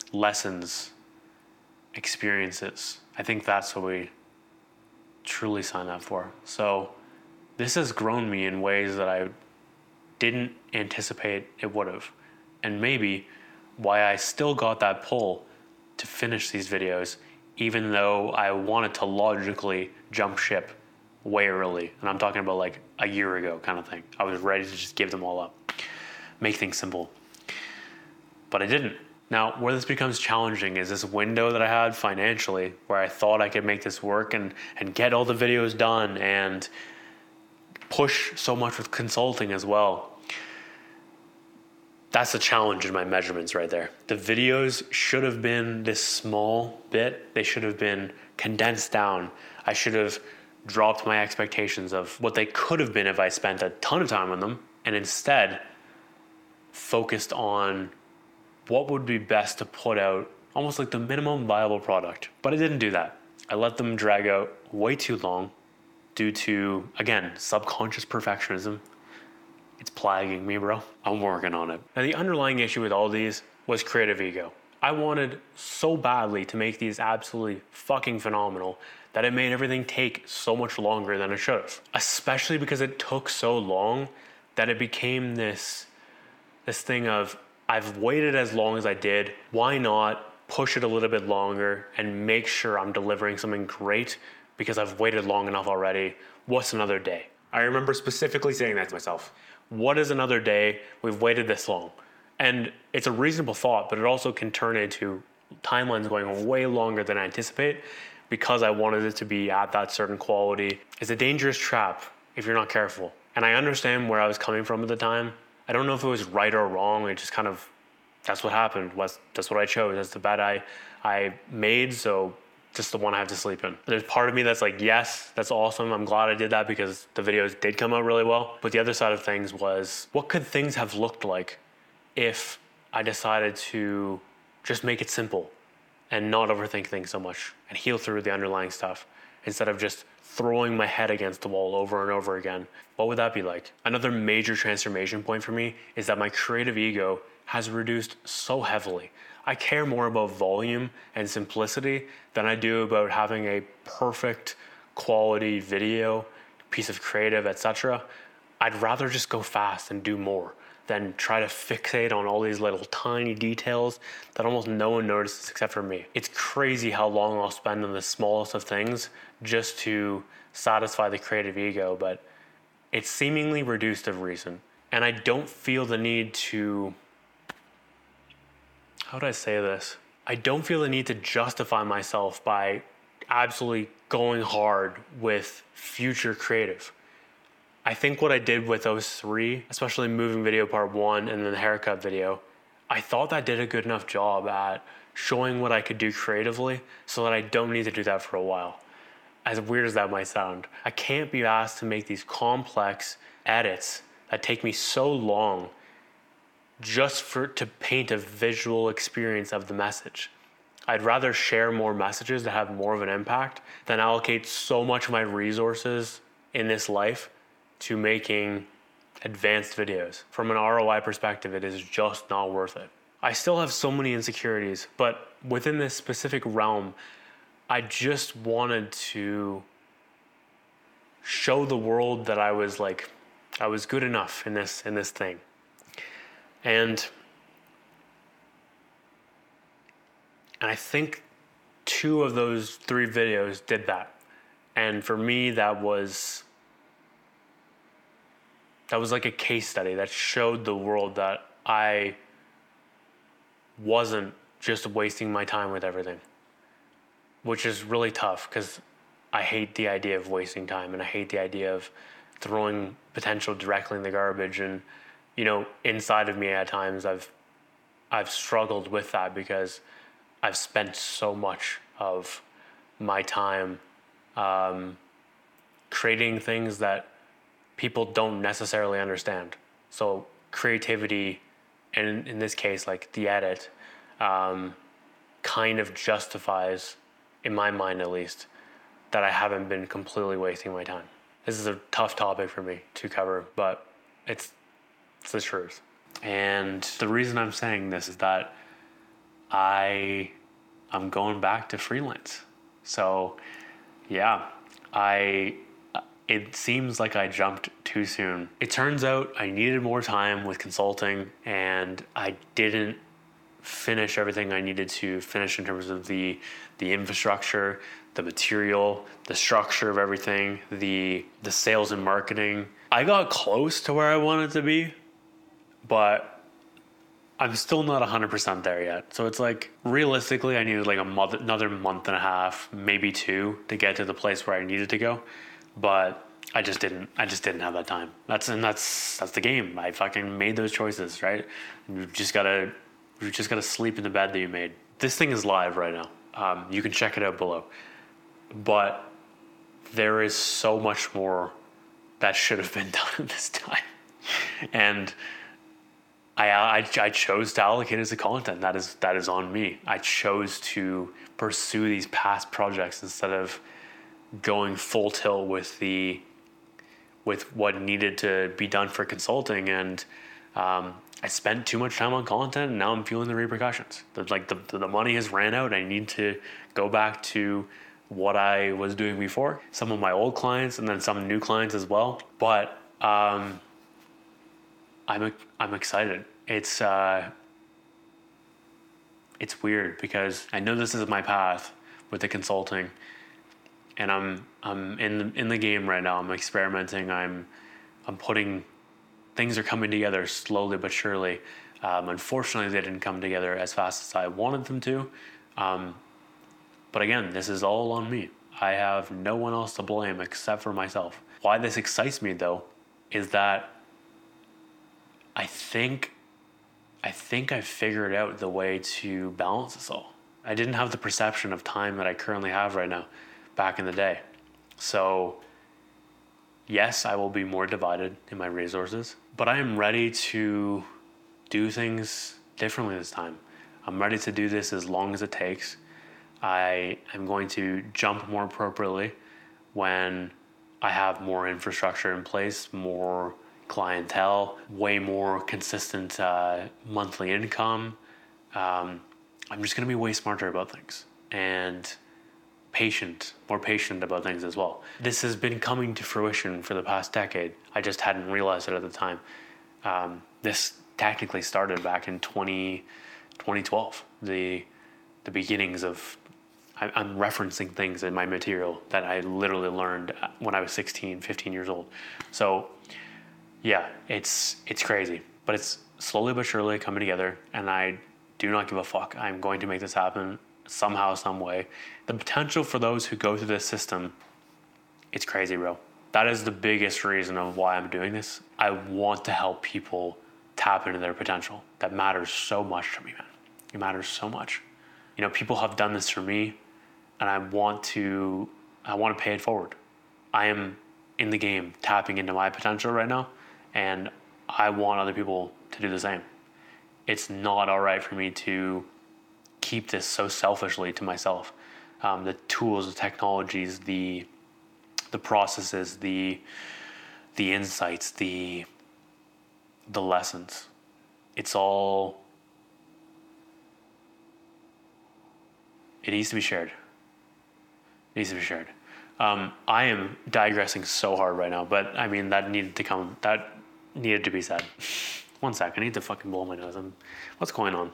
lessons, experiences. I think that's what we truly sign up for. So this has grown me in ways that I didn't anticipate it would have. And maybe why I still got that pull to finish these videos, even though I wanted to logically jump ship way early. And I'm talking about like a year ago kind of thing. I was ready to just give them all up, make things simple. But I didn't. Now, where this becomes challenging is this window that I had financially where I thought I could make this work and get all the videos done and push so much with consulting as well. That's the challenge in my measurements right there. The videos should have been this small bit. They should have been condensed down. I should have dropped my expectations of what they could have been if I spent a ton of time on them, and instead focused on what would be best to put out, almost like the minimum viable product. But I didn't do that. I let them drag out way too long due to, again, subconscious perfectionism. It's plaguing me, bro. I'm working on it. Now, the underlying issue with all these was creative ego. I wanted so badly to make these absolutely fucking phenomenal that it made everything take so much longer than it should have. Especially because it took so long that it became this thing of, I've waited as long as I did. Why not push it a little bit longer and make sure I'm delivering something great because I've waited long enough already? What's another day? I remember specifically saying that to myself. What is another day? We've waited this long. And it's a reasonable thought, but it also can turn into timelines going way longer than I anticipate because I wanted it to be at that certain quality. It's a dangerous trap if you're not careful. And I understand where I was coming from at the time. I don't know if it was right or wrong. It just kind of, that's what happened. That's what I chose. That's the bed I made, so just the one I have to sleep in. There's part of me that's like, yes, that's awesome. I'm glad I did that because the videos did come out really well. But the other side of things was, what could things have looked like if I decided to just make it simple and not overthink things so much and heal through the underlying stuff instead of just throwing my head against the wall over and over again? What would that be like? Another major transformation point for me is that my creative ego has reduced so heavily. I care more about volume and simplicity than I do about having a perfect quality video, piece of creative, etc. I'd rather just go fast and do more than try to fixate on all these little tiny details that almost no one notices except for me. It's crazy how long I'll spend on the smallest of things just to satisfy the creative ego, but it's seemingly reduced of recent. And I don't feel the need to, how do I say this? I don't feel the need to justify myself by absolutely going hard with future creative. I think what I did with those three, especially moving video part 1 and then the haircut video, I thought that did a good enough job at showing what I could do creatively so that I don't need to do that for a while. As weird as that might sound, I can't be asked to make these complex edits that take me so long just to paint a visual experience of the message. I'd rather share more messages that have more of an impact than allocate so much of my resources in this life to making advanced videos. From an ROI perspective, it is just not worth it. I still have so many insecurities, but within this specific realm, I just wanted to show the world that I was good enough in this thing. And I think 2 of those 3 videos did that. And for me, that was like a case study that showed the world that I wasn't just wasting my time with everything, which is really tough because I hate the idea of wasting time and I hate the idea of throwing potential directly in the garbage. And inside of me at times I've struggled with that because I've spent so much of my time creating things that people don't necessarily understand. So creativity, and in this case, like the edit, kind of justifies, in my mind at least, that I haven't been completely wasting my time. This is a tough topic for me to cover, but it's the truth. And the reason I'm saying this is that I'm going back to freelance. So yeah, it seems like I jumped too soon. It turns out I needed more time with consulting, and I didn't finish everything I needed to finish in terms of the infrastructure, the material, the structure of everything, the sales and marketing. I got close to where I wanted to be, but I'm still not 100% there yet. So it's like, realistically, I needed like another month and a half, maybe 2, to get to the place where I needed to go. But I just didn't have that time. That's the game. I fucking made those choices, right? You just gotta sleep in the bed that you made. This thing is live right now. You can check it out below. But there is so much more that should have been done at this time. And I chose to allocate it to content. That is on me. I chose to pursue these past projects instead of going full tilt with what needed to be done for consulting. And I spent too much time on content, and now I'm feeling the repercussions. The money has ran out. I need to go back to what I was doing before. Some of my old clients, and then some new clients as well. But I'm excited. It's weird because I know this is my path with the consulting, and I'm in the game right now. I'm experimenting. I'm putting, things are coming together slowly but surely. Unfortunately, they didn't come together as fast as I wanted them to. But again, this is all on me. I have no one else to blame except for myself. Why this excites me though is that I think I figured out the way to balance this all. I didn't have the perception of time that I currently have right now back in the day. So yes, I will be more divided in my resources, but I am ready to do things differently this time. I'm ready to do this as long as it takes. I am going to jump more appropriately when I have more infrastructure in place, more clientele, way more consistent monthly income. I'm just going to be way smarter about things and more patient about things as well. This has been coming to fruition for the past decade. I just hadn't realized it at the time. This technically started back in 2012, the beginnings of, I'm referencing things in my material that I literally learned when I was 16, 15 years old. So yeah, it's crazy, but it's slowly but surely coming together, and I do not give a fuck. I'm going to make this happen somehow, some way. The potential for those who go through this system, it's crazy, bro. That is the biggest reason of why I'm doing this. I want to help people tap into their potential. That matters so much to me, man. It matters so much. You know, people have done this for me, and I want to pay it forward. I am in the game tapping into my potential right now, and I want other people to do the same. It's not all right for me to keep this so selfishly to myself. The tools, the technologies, the processes, the insights, the lessons. It needs to be shared. It needs to be shared. I am digressing so hard right now, but I mean, that needed to be said. One sec, I need to fucking blow my nose. What's going on?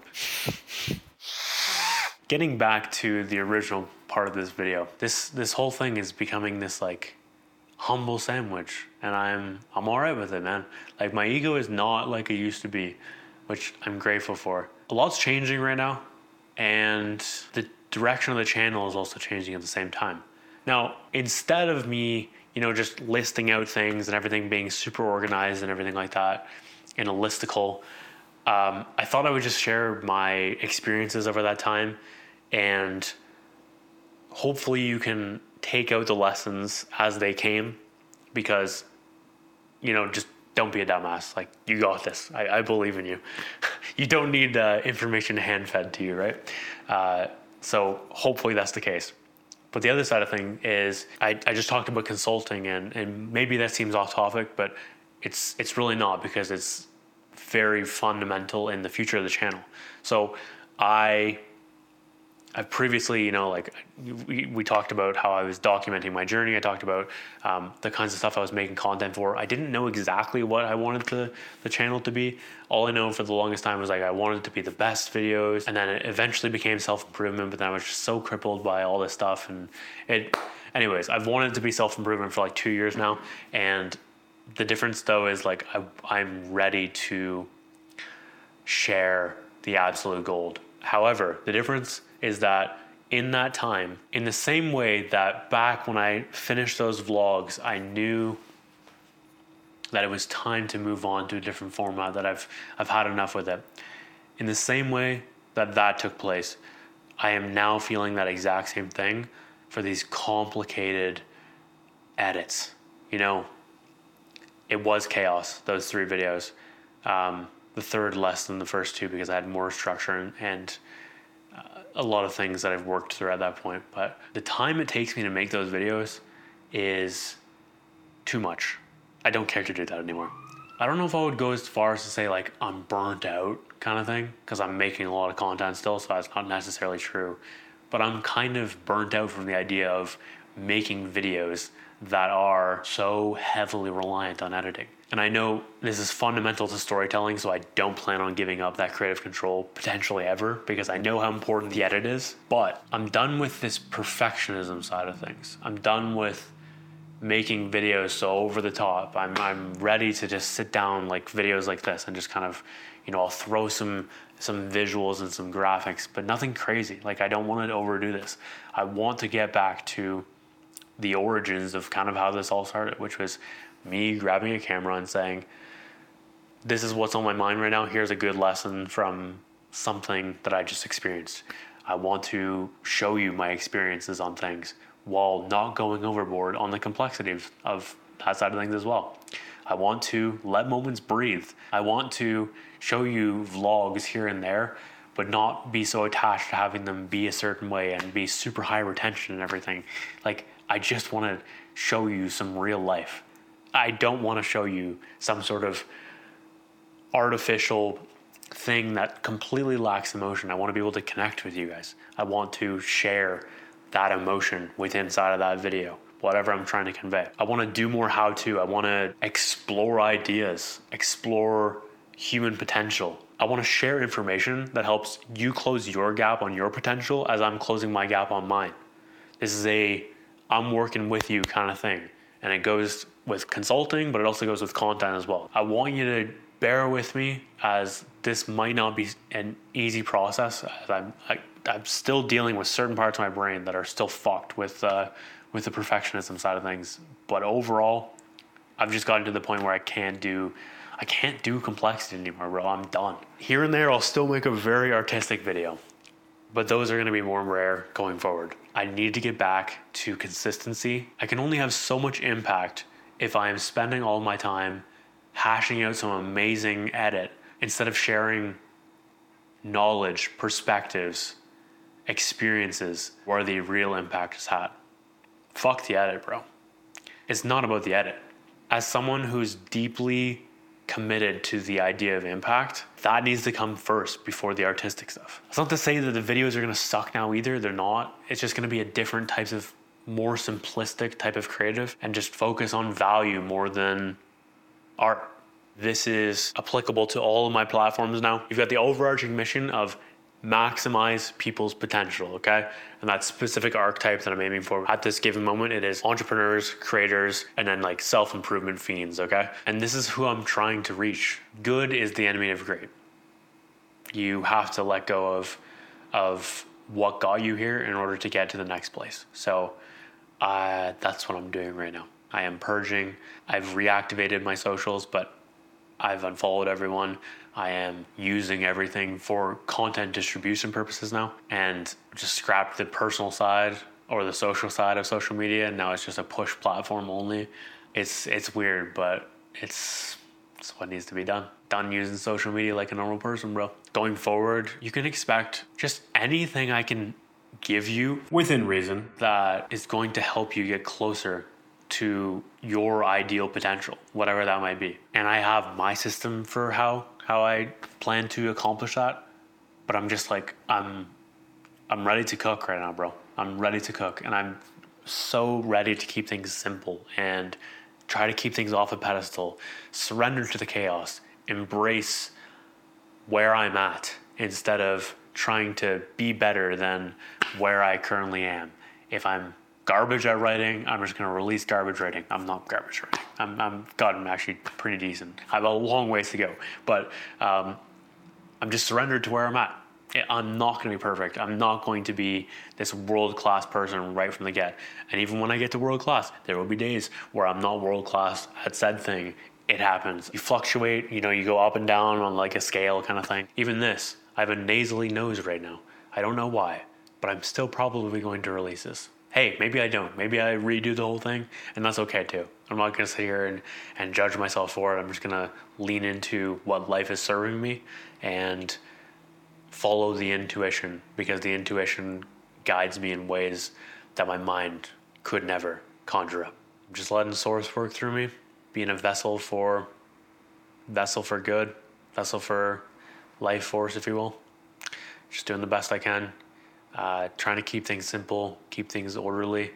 Getting back to the original part of this video, this whole thing is becoming this like humble sandwich, and I'm all right with it, man. Like, my ego is not like it used to be, which I'm grateful for. A lot's changing right now, and the direction of the channel is also changing at the same time. Now, instead of me, just listing out things and everything being super organized and everything like that in a listicle, I thought I would just share my experiences over that time, and hopefully you can take out the lessons as they came, because, just don't be a dumbass. Like, you got this. I believe in you. You don't need information hand-fed to you, right? So hopefully that's the case. But the other side of thing is, I just talked about consulting, and maybe that seems off topic, but it's really not, because it's very fundamental in the future of the channel. So I've previously, like we talked about how I was documenting my journey. I talked about the kinds of stuff I was making content for. I didn't know exactly what I wanted the channel to be. All I know for the longest time was like I wanted it to be the best videos, and then it eventually became self-improvement, but then I was just so crippled by all this stuff. And anyways, I've wanted it to be self-improvement for like 2 years now. And the difference though is like I'm ready to share the absolute gold. However, the difference is that in that time, in the same way that back when I finished those vlogs, I knew that it was time to move on to a different format, that I've had enough with it. In the same way that took place, I am now feeling that exact same thing for these complicated edits. It was chaos, those 3 videos. The third less than the first 2 because I had more structure and a lot of things that I've worked through at that point. But the time it takes me to make those videos is too much. I don't care to do that anymore. I don't know if I would go as far as to say like I'm burnt out kind of thing, because I'm making a lot of content still, so that's not necessarily true. But I'm kind of burnt out from the idea of making videos that are so heavily reliant on editing. And I know this is fundamental to storytelling, so I don't plan on giving up that creative control potentially ever, because I know how important the edit is. But I'm done with this perfectionism side of things. I'm done with making videos so over the top. I'm ready to just sit down like videos like this and just kind of, I'll throw some visuals and some graphics, but nothing crazy. Like I don't want to overdo this. I want to get back to the origins of kind of how this all started, which was me grabbing a camera and saying, this is what's on my mind right now. Here's a good lesson from something that I just experienced. I want to show you my experiences on things while not going overboard on the complexity of that side of things as well. I want to let moments breathe. I want to show you vlogs here and there, but not be so attached to having them be a certain way and be super high retention and everything. Like, I just want to show you some real life. I don't want to show you some sort of artificial thing that completely lacks emotion. I want to be able to connect with you guys. I want to share that emotion within inside of that video, whatever I'm trying to convey. I want to do more how-to. I want to explore ideas, explore human potential. I want to share information that helps you close your gap on your potential as I'm closing my gap on mine. This is I'm working with you kind of thing. And it goes with consulting, but it also goes with content as well. I want you to bear with me, as this might not be an easy process. I'm still dealing with certain parts of my brain that are still fucked with the perfectionism side of things. But overall, I've just gotten to the point where I can't do complexity anymore, bro. I'm done. Here and there, I'll still make a very artistic video, but those are going to be more rare going forward. I need to get back to consistency. I can only have so much impact if I am spending all my time hashing out some amazing edit instead of sharing knowledge, perspectives, experiences where the real impact is had. Fuck the edit, bro. It's not about the edit. As someone who's deeply committed to the idea of impact, that needs to come first before the artistic stuff. It's not to say that the videos are going to suck now either. They're not. It's just going to be a different types of more simplistic type of creative and just focus on value more than art. This is applicable to all of my platforms now. You've got the overarching mission of maximize people's potential, okay? And that specific archetype that I'm aiming for at this given moment, it is entrepreneurs, creators, and then like self-improvement fiends, okay? And this is who I'm trying to reach. Good is the enemy of great. You have to let go of what got you here in order to get to the next place. So that's what I'm doing right now. I am purging. I've reactivated my socials, but I've unfollowed everyone. I am using everything for content distribution purposes now, and just scrapped the personal side or the social side of social media, and now it's just a push platform only. It's weird, but it's what needs to be done. Done using social media like a normal person, bro. Going forward, you can expect just anything I can give you within reason that is going to help you get closer to your ideal potential, whatever that might be. And I have my system for how I plan to accomplish that. but I'm just like, I'm ready to cook right now, bro. I'm ready to cook, and I'm so ready to keep things simple and try to keep things off a pedestal, surrender to the chaos, embrace where I'm at instead of trying to be better than where I currently am. If I'm garbage at writing, I'm just going to release garbage writing. I'm not garbage writing. I'm actually pretty decent. I have a long ways to go, but I'm just surrendered to where I'm at. I'm not going to be perfect. I'm not going to be this world-class person right from the get. And even when I get to world-class, there will be days where I'm not world-class at said thing. It happens. You fluctuate, you go up and down on like a scale kind of thing. Even this, I have a nasally nose right now. I don't know why, but I'm still probably going to release this. Hey, maybe I don't. Maybe I redo the whole thing, and that's okay too. I'm not going to sit here and judge myself for it. I'm just going to lean into what life is serving me and follow the intuition, because the intuition guides me in ways that my mind could never conjure up. I'm just letting the source work through me, being a vessel for good, vessel for life force, if you will. Just doing the best I can, trying to keep things simple, keep things orderly.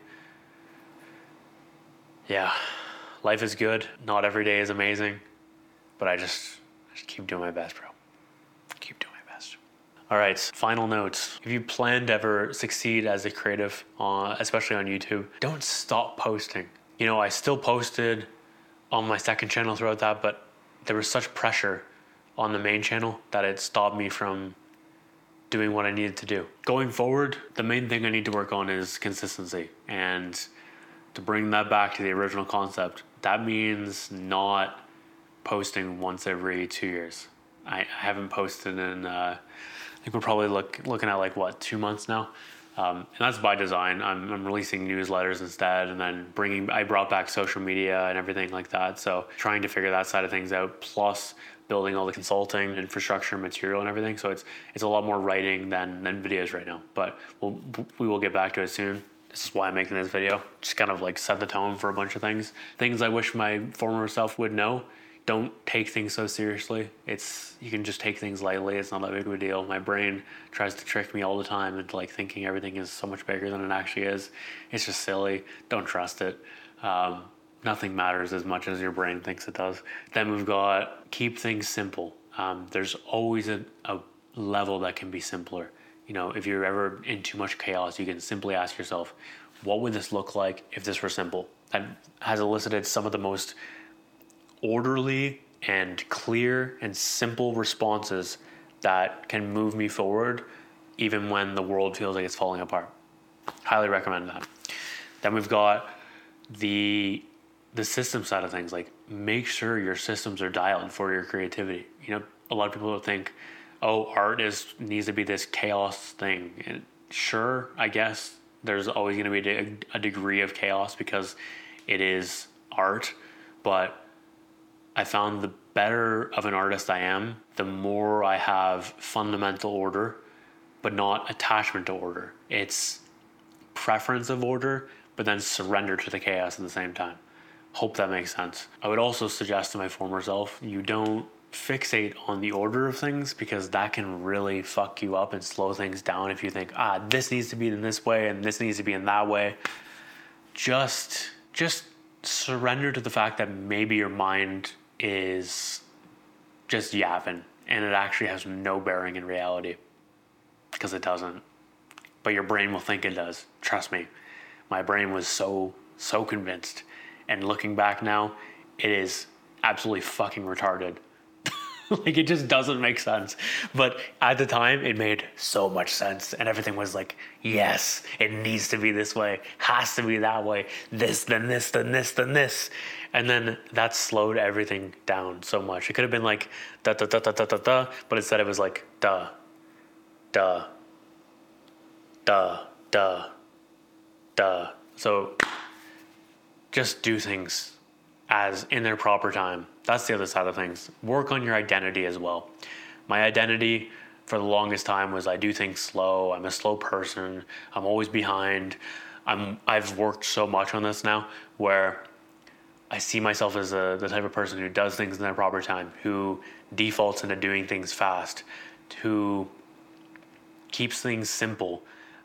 Yeah, life is good. Not every day is amazing, but I just keep doing my best, bro. Keep doing my best. All right, final notes. If you plan to ever succeed as a creative, especially on YouTube, don't stop posting. I still posted on my second channel throughout that, but there was such pressure on the main channel that it stopped me from doing what I needed to do. Going forward, the main thing I need to work on is consistency. And to bring that back to the original concept, that means not posting once every 2 years. I haven't posted in, I think we're probably looking at 2 months now. And that's by design. I'm releasing newsletters instead, and then I brought back social media and everything like that. So trying to figure that side of things out, plus building all the consulting, infrastructure, material, and everything. So it's a lot more writing than videos right now. But we will get back to it soon. This is why I'm making this video. Just kind of like set the tone for a bunch of things. Things I wish my former self would know. Don't take things so seriously. You can just take things lightly. It's not that big of a deal. My brain tries to trick me all the time into like thinking everything is so much bigger than it actually is. It's just silly. Don't trust it. Nothing matters as much as your brain thinks it does. Then we've got keep things simple. There's always a level that can be simpler. If you're ever in too much chaos, you can simply ask yourself, what would this look like if this were simple? That has elicited some of the most orderly and clear and simple responses that can move me forward even when the world feels like it's falling apart. Highly recommend that. Then we've got the system side of things. Like, make sure your systems are dialed for your creativity. A lot of people think, art needs to be this chaos thing. And sure, I guess there's always going to be a degree of chaos because it is art, but I found the better of an artist I am, the more I have fundamental order, but not attachment to order. It's preference of order, but then surrender to the chaos at the same time. Hope that makes sense. I would also suggest to my former self, you don't fixate on the order of things, because that can really fuck you up and slow things down if you think, this needs to be in this way and this needs to be in that way. Just surrender to the fact that maybe your mind is just yapping and it actually has no bearing in reality, because it doesn't. But your brain will think it does. Trust me. My brain was so convinced. And looking back now, it is absolutely fucking retarded. Like, it just doesn't make sense. But at the time, it made so much sense. And everything was like, yes, it needs to be this way. Has to be that way. This, then this, then this, then this. And then that slowed everything down so much. It could have been like, da, da, da, da, da, da, da. But instead it was like, da, da, da, da, da. So just do things as in their proper time. That's the other side of things. Work on your identity as well. My identity for the longest time was I do things slow. I'm a slow person. I'm always behind. I've worked so much on this now where I see myself as the type of person who does things in their proper time, who defaults into doing things fast, who keeps things simple,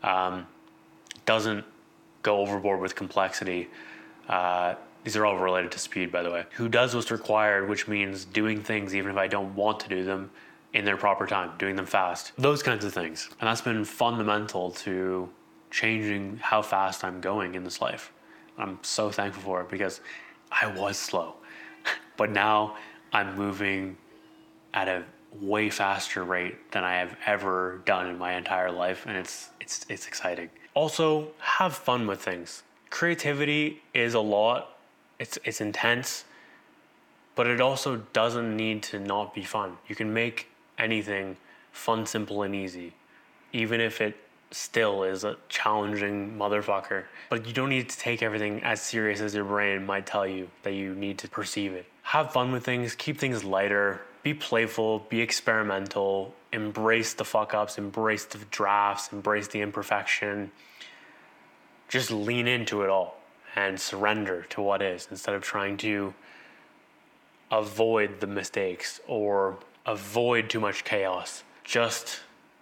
doesn't go overboard with complexity. These are all related to speed, by the way. Who does what's required, which means doing things even if I don't want to do them in their proper time, doing them fast. Those kinds of things. And that's been fundamental to changing how fast I'm going in this life. I'm so thankful for it because I was slow. But now I'm moving at a way faster rate than I have ever done in my entire life, and it's exciting. Also, have fun with things. Creativity is a lot. It's intense, but it also doesn't need to not be fun. You can make anything fun, simple, and easy, even if it still is a challenging motherfucker. But you don't need to take everything as serious as your brain might tell you that you need to perceive it. Have fun with things, keep things lighter, be playful, be experimental, embrace the fuck ups, embrace the drafts, embrace the imperfection. Just lean into it all and surrender to what is instead of trying to avoid the mistakes or avoid too much chaos. Just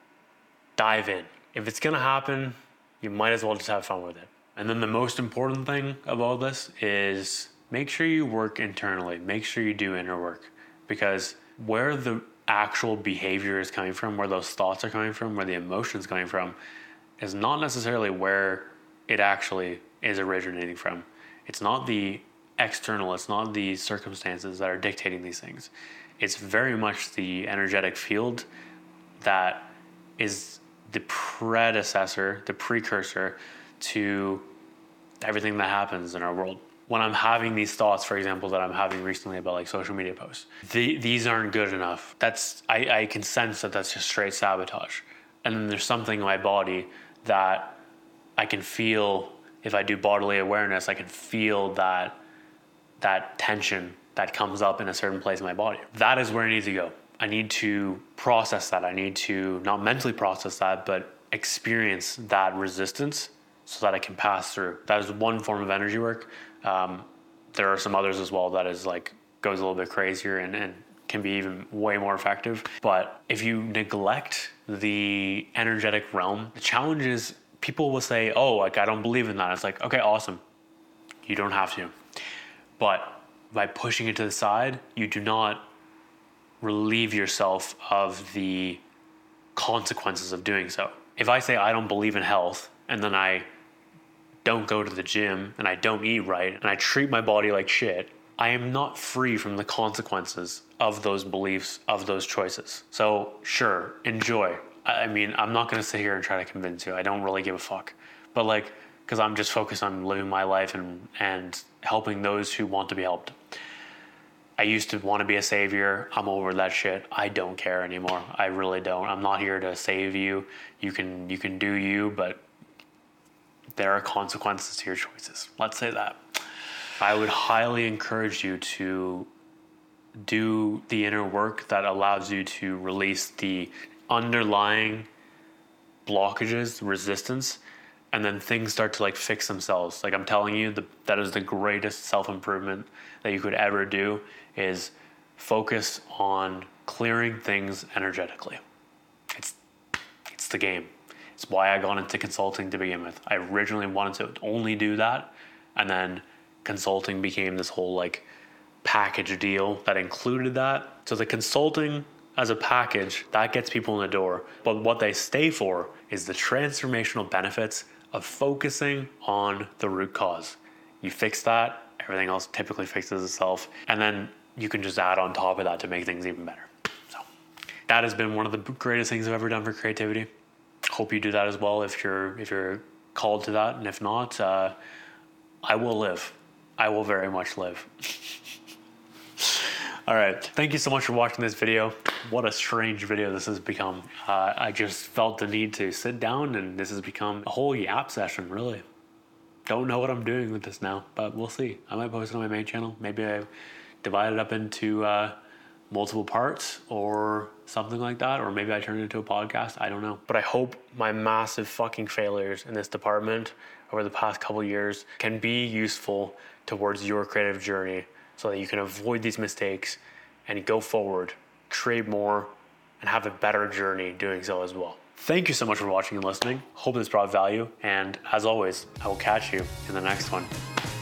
dive in. If it's gonna happen, you might as well just have fun with it. And then the most important thing of all this is make sure you work internally. Make sure you do inner work, because where the actual behavior is coming from, where those thoughts are coming from, where the emotions coming from, is not necessarily where it actually is originating from. It's not the external, it's not the circumstances that are dictating these things. It's very much the energetic field that is the predecessor, the precursor to everything that happens in our world. When I'm having these thoughts, for example, that I'm having recently about like social media posts, these aren't good enough. I can sense that that's just straight sabotage. And then there's something in my body that I can feel. If I do bodily awareness, I can feel that tension that comes up in a certain place in my body. That is where I need to go. I need to process that. I need to not mentally process that, but experience that resistance so that I can pass through. That is one form of energy work. There are some others as well that is like goes a little bit crazier and can be even way more effective. But if you neglect the energetic realm, the challenge is people will say, oh, like, I don't believe in that. It's like, okay, awesome. You don't have to. But by pushing it to the side, you do not relieve yourself of the consequences of doing so. If I say I don't believe in health, and then I don't go to the gym, and I don't eat right, and I treat my body like shit, I am not free from the consequences of those beliefs, of those choices. So sure, enjoy. I mean, I'm not going to sit here and try to convince you. I don't really give a fuck. But like, because I'm just focused on living my life and helping those who want to be helped. I used to want to be a savior. I'm over that shit. I don't care anymore. I really don't. I'm not here to save you. You can do you, but there are consequences to your choices. Let's say that. I would highly encourage you to do the inner work that allows you to release the underlying blockages, resistance, and then things start to like fix themselves. Like I'm telling you, that is the greatest self-improvement that you could ever do, is focus on clearing things energetically. It's the game. It's why I got into consulting to begin with. I originally wanted to only do that, and then consulting became this whole like package deal that included that. So the consulting as a package, that gets people in the door. But what they stay for is the transformational benefits of focusing on the root cause. You fix that, everything else typically fixes itself. And then you can just add on top of that to make things even better. So that has been one of the greatest things I've ever done for creativity. Hope you do that as well if you're called to that. And if not, I will live. I will very much live. All right. Thank you so much for watching this video. What a strange video this has become. I just felt the need to sit down, and this has become a whole yap session, really. Don't know what I'm doing with this now, but we'll see. I might post it on my main channel. Maybe I divide it up into multiple parts or something like that, or maybe I turn it into a podcast. I don't know. But I hope my massive fucking failures in this department over the past couple of years can be useful towards your creative journey, so that you can avoid these mistakes and go forward, create more, and have a better journey doing so as well. Thank you so much for watching and listening. Hope this brought value. And as always, I will catch you in the next one.